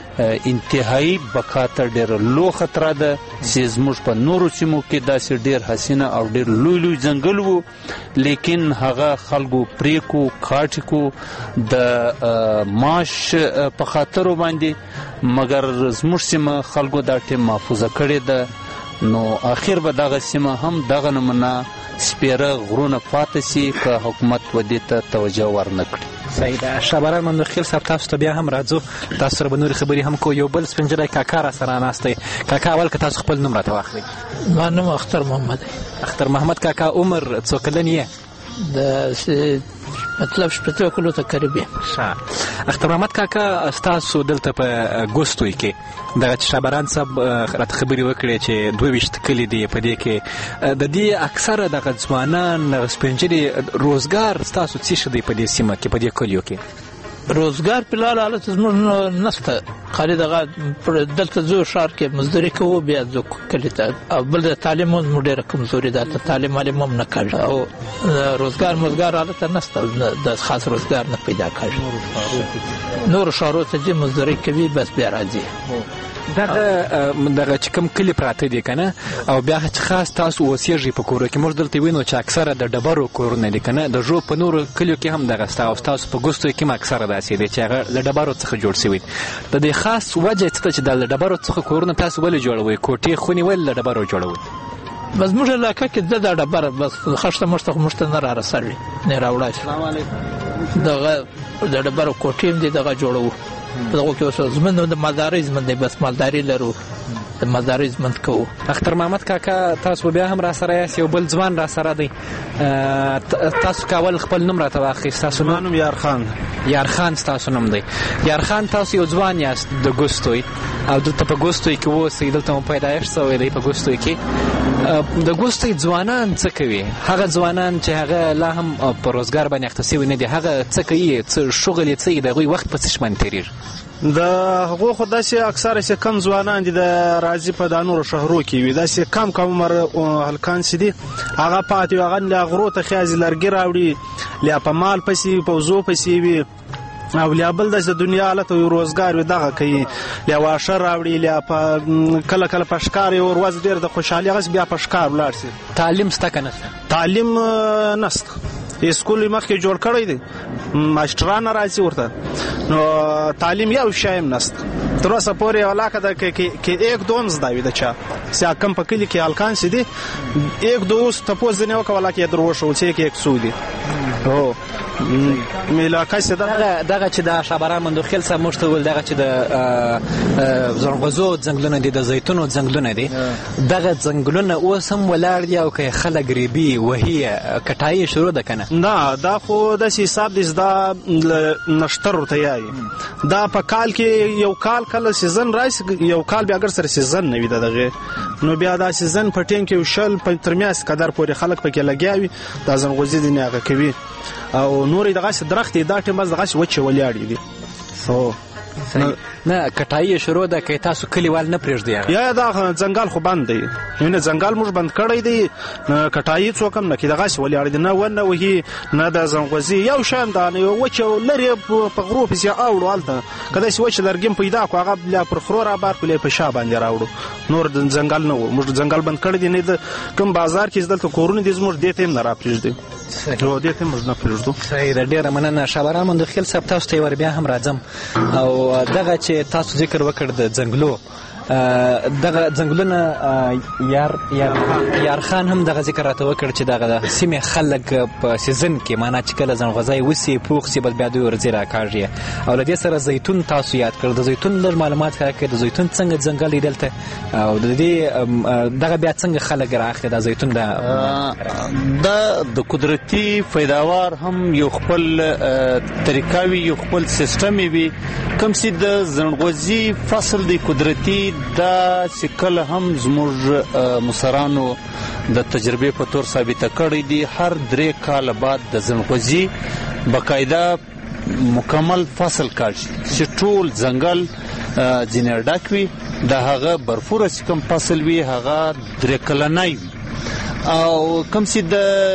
انتهایی بقا ته ډېر لو خطره ده چې زموږ په نورو سیمو کې داسې ډېر حسینه او ډېر لوی لوی ځنګل وو، لیکن هغه خلکو پرې کو کاټ کو د معاش په خاطرو باندې، مګر زموږ سیمه خلکو دا ټیم محفوظه کړې ده. نو آخر به دغه سیمه هم دغه نمونه سپیره غرونه پاتې سي که حکومت ودې ته توجه ور نه کړي. صحیح ده. شهبران مندوخیل صاحب تاسو ته بیا هم راځو، تاسو سره به نورې خبرې هم کوو. یو بل سپینجری کاکا را سره ناست دی. کاکا اول که تاسو خپل نوم راته واخلئ. زما نوم اختر محمد دی. اختر محمد کاکا، عمر څو کلن یې؟ د مطلب شپېته کلو ته قریب یم. اختر محمد کاکا، ستاسو دلته په ګوستوی کې دغه چې شهبران صاحب راته خبرې وکړې چې دوه ویشت کلي دي، په دې کې د دې اکثره دغه ځوانان سپینجري روزګار ستاسو څه شي دی په دې سیمه کې، په دې کلیو کې؟ روزګار په لاره حالت زموږ نشته، خالي دغه دلته زو ښار کې مزدوري کوو، بیا زو کلي ته او بل د تعلیم هم ډېره کمزوري ده، تعلیم معلم هم نه کوي او روزګار مزګار حالت نشته، د خاص روزګار نه پیدا کوي. نور ښارو ته چې مزدوري کوي بس بیا راځي. دغه دغه چې کوم کلي پراته دي که نه، او بیا چې خاص تاسو اوسېږئ په کورو کې، موږ دلته وینو چې اکثره د ډبرو کورونه دي که نه، د ژوب په نورو کلیو کې هم دغه ستا او ستاسو په ګوستو کې هم اکثره داسې دي چې هغه له ډبرو څخه جوړ شوي. د دې خاص وجه څه ده چې د له ډبرو څخه کورونه تاسو ولې جوړوئ؟ کوټې خونې ولې له ډبرو جوړوئ؟ بس زموږ علاقه کې د ډبره بس خښته مشته خو موږ ته نه را رسوي، نه راوړی. السلام علیکم. دغه د ډبرو کوټې هم دي، دغه جوړوو. دغه کې اوس زموږ د مالدارۍ ژوند دی، بس مالداري لرو، د مالدارۍ ژوند کوو. اختر محمد کاکا، تاسو بیا هم را سره یاست، یو بل ځوان را سره دی. تاسو کول خپل نوم راته واخلئ. ستاسو نوم یارخان. یارخان ستاسو نوم دی. یارخان، تاسو یو ځوان یاست د ګوستوی او دلته په ګوستوی کې اوسئ، دلته مو پیدایښت شوی دی په ګوستوی کې. د ګوستوی ځوانان څه کوي؟ هغه ځوانان چې هغه لا هم په روزګار باندې اخته شوي نه دي، هغه څه کوي؟ څه شغل یې څه یې د هغوی وخت په څه شي باندې تېرېږي؟ د هغو خو داسې اکثره چې کم ځوانان دي د راځي په دا نورو شهرو کې وي، داسې کم کم عمر هلکان چې دي هغه پاتې وي، هغه له غرو ته خیازي لرګي راوړي، لیا په مال پسې وي، په وزو پسې وي، او لیا بل داسې د دنیا حالت او روزګار وي دغه کوي، لیا واښه راوړي، لیا په کله کله په ښکار یې ور ورځ ډېر د خوشحالي هغسې بیا په ښکار ولاړ شي. تعلیم شته که نشته؟ تعلیم نشته، اسکول یې مخکې جوړ کړی دی، ماسټران راځي ورته، نو تعلیم یو شی هم نشته تر اوسه پورې. یو علاقه ده کې ایک دو هم زده وي د چا چې کم په کلي کې هلکان چې دي ایک دو اوس تپوس ځینې وکړه ولا کې یې در وښول چې ایک ایک څو دي. هو علاقه سي دغه دغه چې د شابران مندوخیل صاحب موږ ته ویل دغه چې د زرغوزو ځنګلونه دي د زیتونو ځنګلونه دي دغه ځنګلونه اوس هم ولاړ دي او که خلک ریبي وهي کټایي شروع ده که نه؟ نه دا خو داسې حساب دی دا نشتر ورته یایي دا په کال کې یو کال کله سیزن راشي یو کال بیا اگر سره سیزن نه وي د دغې نو بیا دا سیزن په ټیم کې یو شل تر میاشتې قدر پورې خلک پکې لګیا وي دا ځنغوزي دي هغه کوي او نورې دغسې درخت دی دا ټیم بس دغسې وچې ولاړې دي نه کټایي شروع ده که تاسو کلیوال نه پرېږدي یا دا ځنګل خو بند دی نه ځنګل موږ بند کړی دی کټایي څوک هم نه کوي دغسې ولاړې دي نه ونه وهي نه د ځنغوزي یو شان دا نه یو وچه لرې په غرو پسې اوړو هلته که داسې وچه لرګي هم پیدا کړو هغه بیا پر خرو رابار کړو یا په شا باندې راوړو نور د ځنګل نه و موږ ځنګل بند کړی دی نه د کوم بازار کې دلته کورونه دي زموږ دې ته هم نه راپرېږدي نو دې ته موږ نه پرېږدو صحیح ده ډېره مننه شابران مندوخیل صاحب تاسو ته یې ور بیا هم راځم او دغه چې تاسو ذکر وکړ د ځنګلو دغه ځنګلونه یار یار خان هم دغه ذکر راته وکړ چې دغه د سیمې خلک په سیزن کې معنا چې کله ځنغوزی وسي پوخ سي بس بیا دوی ورځي راکاږي او له دې سره زیتون تاسو یاد کړ د زیتون لږ معلومات راکړئ د زیتون څنګه ځنګل دی دلته او د دې دغه بیا څنګه خلک رااخلي د زیتون دا د قدرتي پیداوار هم یو خپل طریقه وي یو خپل سیستم وي کوم چې د ځنغوزي فصل دی قدرتي دا چې کله هم زموږ مصرانو د تجربې په تور ثابته کړی دي هر درې کاله بعد د ځنغوزي باقاعده مکمل فصل کاږي چې ټول ځنګل ځینې ډک وي د هغه برفوره چې کوم فصل وي هغه درې کلنی وي او کوم چې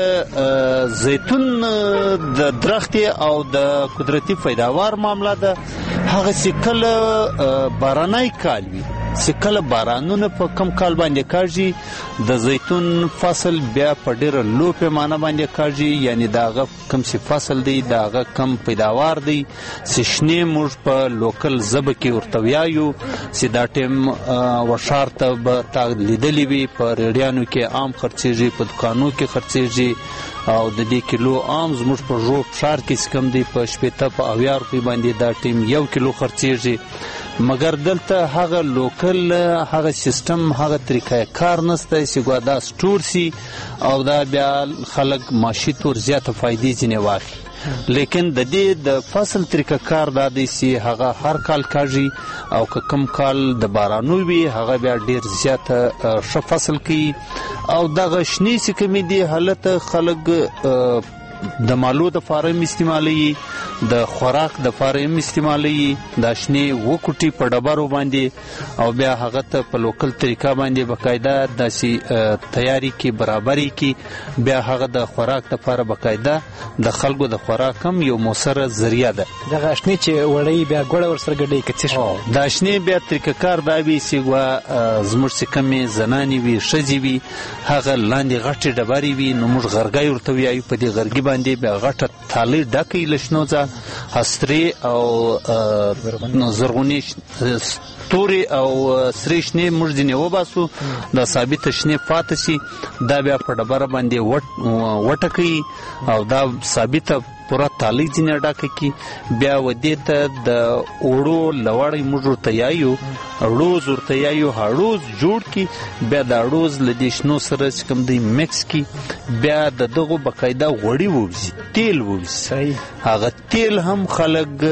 د زیتون د درخت او د قدرتي پیداوار معامله ده هغه چې کله بارانای کال وي چې کله بارانونه په کم کال باندې کاږي د زیتون فصل بیا په ډیره لو پیمانه باندې کاږي یعنی داغه کم چې فصل دی داغه کم پیداوار دی چې شنه موږ په لوکل زبه کې ورته ویایو چې دا ټیم وشار ته به تا لیدلی وي په ریډیانو کې عام خرڅېږي په دکانو کې خرڅېږي او د دې کیلو عام زموږ په ژوب ښار کې کم دی په شپېته په اویا روپۍ باندې دا ټیم یو کیلو خرڅېږي مګر دلته هغه لوکل هغه سیستم هغه طریقه کار نشته چې ګویا دا سټور سي او دا بیا خلک معاشي طور زیاته فایدې ځینې واخلي لیکن د دې د فصل طریقه کار دا دی چې هغه هر کال کاږي او که کم کال د بارانو وي هغه بیا ډیر زیاته ښه فصل کوي او دغه شنې چې کومې دي حالت خلک د مالو د فارم استعمالي د خوراک د فارم استعمالي د شنې وکټي په ډبرو باندې او بیا هغه ته په لوکل طریقه باندې بقاعده داسې تیاری کې برابرۍ کې بیا هغه د خوراک لپاره بقاعده د خلکو د خوراک هم یو موثره ذریعہ ده دغه شنې چې وړي بیا ګوړه ورسره ګډي کې څه شو دا شنې بیا طریقه کار دا وي چې زموږ چې کمې زنانې وي ښځې وي هغه لاندې غټې ډبرې وي نو موږ غرګی ورته وایو په دې غرګي باندې بیا غټه تالۍ ډکې له شنوځه هسترې او زرغونې تورې او سرې شنې موږ ځینې وباسو دا ثابته شنې پاتې شي دا بیا په ډبره باندې وټه کوي او دا ثابته پورا تالی ځینې ډکه کی بیا ودې ته د اوړو لوړی موږ ورته یایو اړوز ورته یایو هړوز جوړ کی بیا د اړوز له دې شنو سره چې کوم دی مکس کی بیا د دغو بقاعده غوړي ووځي تیل ووځي هغه تیل هم خلک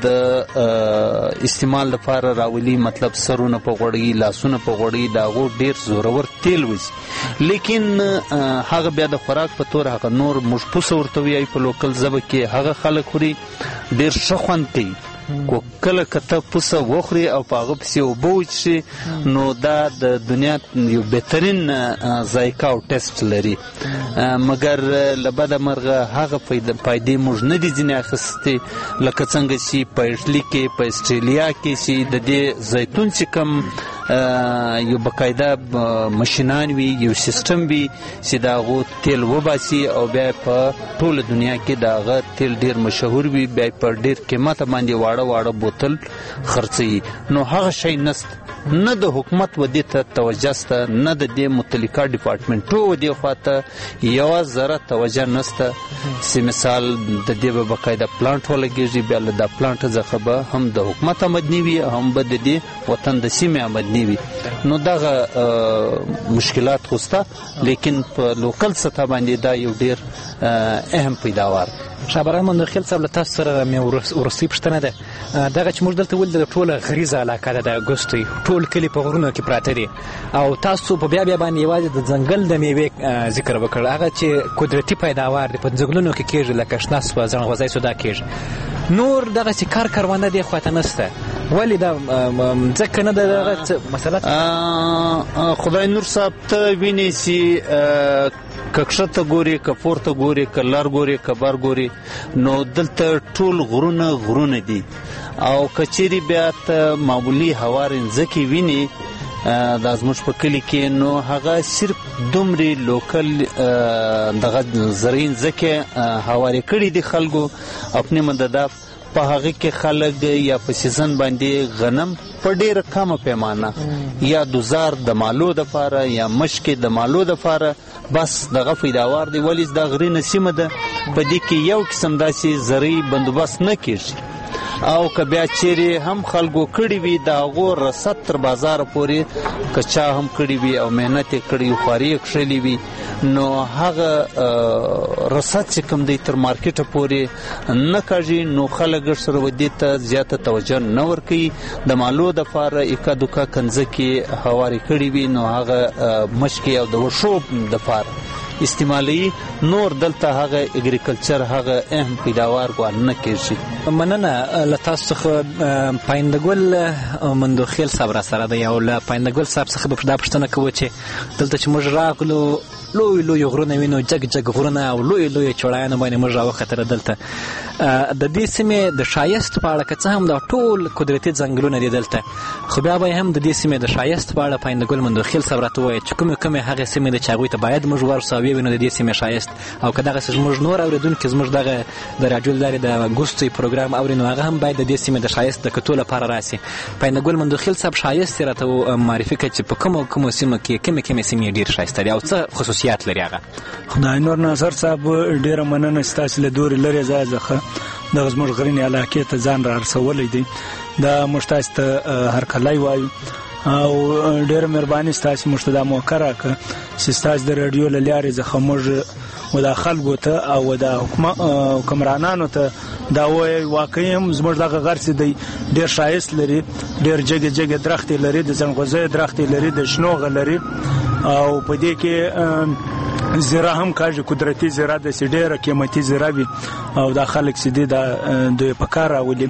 د استعمال لپاره راولي مطلب سرونه په غوړي لاسونه په غوړي دا غو ډیر زورور تیل وځي لیکن هغه بیا د خوراک په تور هغه نور موږ پوسه ورته ویایو په لوکل ژبه کې هغه خلک خوري ډیر ښه خوند کوي کو کله کته پوسه وخوري او په هغه پسې اوبه وڅښي نو دا د دنیا یو بهترین ذایقه او ټیسټ لري مګر له بده مرغه هغه فایدې موږ نه دي ځینې اخیستې لکه څنګه چې په ایټلي کې په اسټرالیا کې چې د دې زیتون چې کوم یو بقاعده ماشینان وي، یو سیستم وي چې د هغو تیل وباسي او بیا په ټوله دنیا کې د هغه تیل ډېر مشهور وي، بیا په ډېر قیمته باندې واړه واړه بوتل خرڅوي. نو هغه شی نسته، نه د حکومت و دې ته توجه سته، نه د دې متعلقه ډپارټمنټو و دې خوا ته یوه ذره توجه نسته چې مثال د دې به باقاعده پلانټ ولګېږي، بیا له دا پلانټ څخه به هم د حکومت آمدني وي، هم به د دې وطن د سیمې آمدني وي. نو دغه مشکلات خو شته، لیکن په لوکل سطح باندې دا یو ډېر اهم پیداوار. شابران منخیل صاحب له تاسو سره مې وروستۍ پوښتنه ده، دغه چې موږ دلته ولید د ټوله غریزه علاقه ده د اګوستوی، ټول کلي په غرونو کې پراته دي او تاسو په بیا بیا باندې یوازې د ځنګل د میوې ذکر وکړ، هغه چې قدرتي پیداوار دی په ځنګلونو کې کېږي لکه شنه سوه، زڼغوزی سودا کېږي، نور دغسې کار کروانده دې خواته نشته، ولې دا ځکه نه ده دغه مسله؟ خدای نور صاحب ته وینې چې که کښته ګورې، که پورته ګورې، که لر ګورې، که بر ګورې، نو دلته ټول غرونه غرونه دي او که چیرې بیا ته معمولي هوارې مځکې وینې دا زموږ په کلي کې، نو هغه صرف دومرې لوکل دغه زرعي مځکې هوارې کړي دي خلکو اپنې مدداف، په هغه کې خلک یا په سیزن باندې غنم په ډېره کمه پیمانه یا دوزار د مالو دپاره یا مشکې د مالو دپاره بس دغه پیداوار دی. ولې دا غرینه سیمه ده، په دې کې یو قسم داسې زرعي بندوبست نه کېږي او که بیا چیرې هم خلکو کړي وي د هغو رسد تر بازاره پورې که چا هم کړي وي او محنت یې کړي وي، خواري یې کښلي وي، نو هغه رسد چې کوم دی تر مارکیټه پورې نه کاږي، نو خلک ورسره و دې ته زیاته توجه نه ورکوي. د مالو دپاره اکا دوکا کنځکې هوارې کړي وي، نو هغه مشکې او د وښو دپاره استعمالي، نور دلته هغه اګریکلچر هغه اهم پیداوار ګوان نه کېږي. مننه له تاسو څخه. پاینده مندوخیل صاحب را سره دی او له پاینده صاحب څخه به دا پوښتنه کوو چې دلته چې موږ راغلو لوی لوی غرونه وینو، جګ جګ غرونه او لوی لوی چوړیانو باندې موږ راوختره دلته. د دې سیمې د ښایست په اړه که څه هم دا ټول قدرتي ځنګلونه دي دلته، خو بیا به هم د دې سیمې د ښایست په اړه پاینده ګل مندوخیل صاحب راته ووایي چې کومې کومې هغې سیمې دي چې هغوی ته باید موږ ورسو او ووینو د دې سیمې ښایست، او که دغسې زموږ نور اورېدونکي زموږ دغه د راډیو له لارې د ګوستوی پروګرام اوري، نو هغه هم باید د دې سیمې د ښایست د کتو لپاره راسي. پاینده ګل مندوخیل صاحب ښایست یې راته معرفي کړه چې په کومو کومو سیمو کې کومې کومې سیمې ډېر ښایسته دي او څه خصوصیات لري هغه. خدای نور ناصر صاحب ډېره مننه ستاسې له دورې لرې ځای څخه دغه زموږ غرنۍ علاقې ته ځان را رسولی دی، دا موږ تاسې ته هرکلی وایو او ډېره مهرباني ستاسې موږ ته دا موقع راکړه چې ستاسې د راډیو له لارې څخه موږ و د خلکو ته او د حکمرانانو ته دا وایي واقعي هم زموږ دغه غر چې دی ډېر ښایست لري، ډېر جګې جګې درختې لري، د ځنغوزیو درختې لري، د شنوغه لري او په دې کې زیره هم کاږي، قدرتي زیره داسې ډېره قیمتي زیره وي او دا خلک چې دی دا دوی په کار راولي.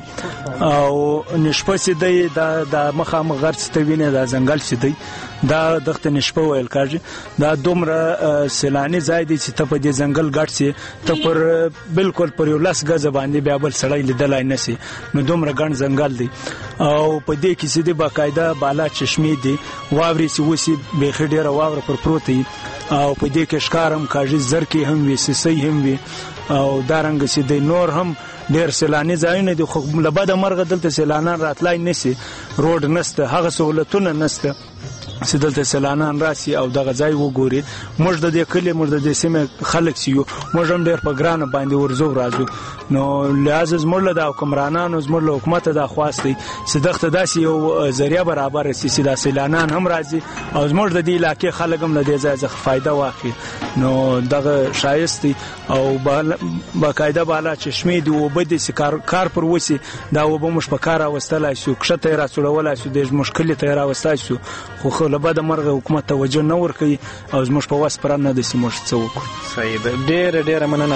او نشپه چې دی دا مخامخ غر چې ته وینې دا ځنګل چې دی دا دغته نشپه ویل کاږي، دا دومره سیلاني ځای دی چې ته په دې ځنګل ګډ سي، ته پر بالکل پر یو لس ګزه باندې بیا بل سړی لیدلی نه سي، نو دومره ګڼ ځنګل دی او په دې کې چې دی باقاعده بالا چشمې دي، واورې چې اوسي بیخي ډېره واوره پر پروته وي او په دې کې ښکار هم کاږي، زرکې هم وي، سیسۍ هم وي او دارنګه چې دی نور هم ډېر سیلاني ځایونه دي، خو له بده مرغه دلته سیلانان راتلای نه سي، روډ نسته، هغه سهولتونه نسته چې دلته سیلانان راسي او دغه ځای وګوري. موږ د دې کلي موږ د دې سیمې خلک چې یو موږ هم ډېر په ګرانه باندې ورځو راځو، نو لهذا زموږ له د حکمرانانو زموږ له حکومته دا خواست دی چې دغته داسې یو ذریعه برابره سي چې دا سیلانان هم راځي او زموږ د دې علاقې خلک هم له دې ځای څخه فایده واخلي. نو دغه ښایست دی او باقاعده بالا چشمې دي، اوبه دي چې کار پر وسي، دا اوبه موږ په کار راوستلی شو، کښته یې راڅوړولی شو، د زموږ کلي ته یې راوستی شو، خو له بده مرغه حکومت توجه نه ورکوي او زموږ په وس پران نه ده چې موږ څه وکړو. صحیح ده، ډېره ډېره مننه.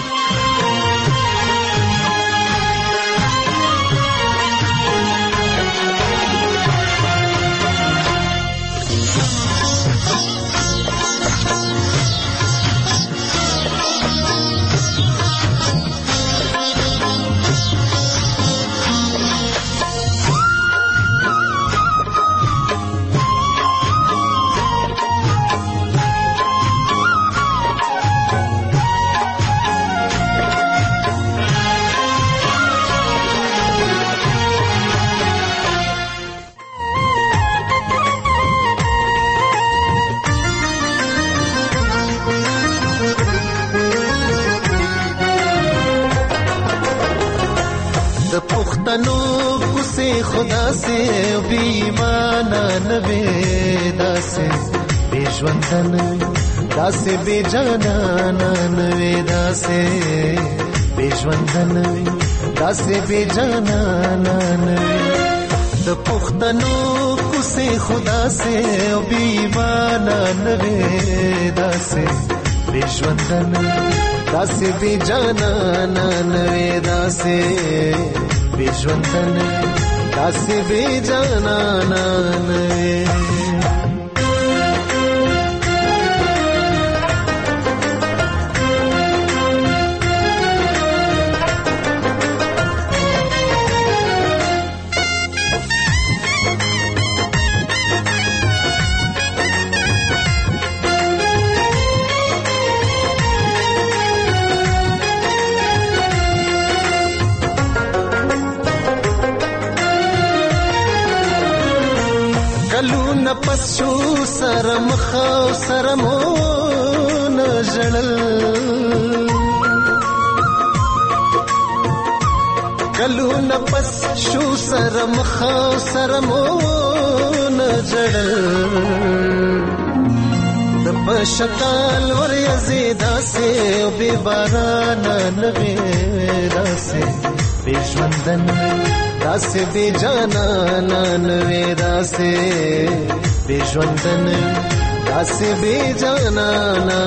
خدا سے بی ایمانا نوے داسے بے ژوندن داسے بے جانانا نوے داسے بے ژوندن داسے بے جانانا نوے د پښتنو کوسه خدا سے بی ایمانا نوے داسے بے ژوندن داسې بې جانانا نوې داسې بې ژوندن داسې بې جانانا نوې پس شو سر مخاو سر مون جړل کلو نپس شو سر مخاو سر مون جړل د پشکال ور یزیدا سے بے باران نوې داسې بے ژوندن داسې بے جانانا نوې داسې بے ژوندن داسې بے جانانا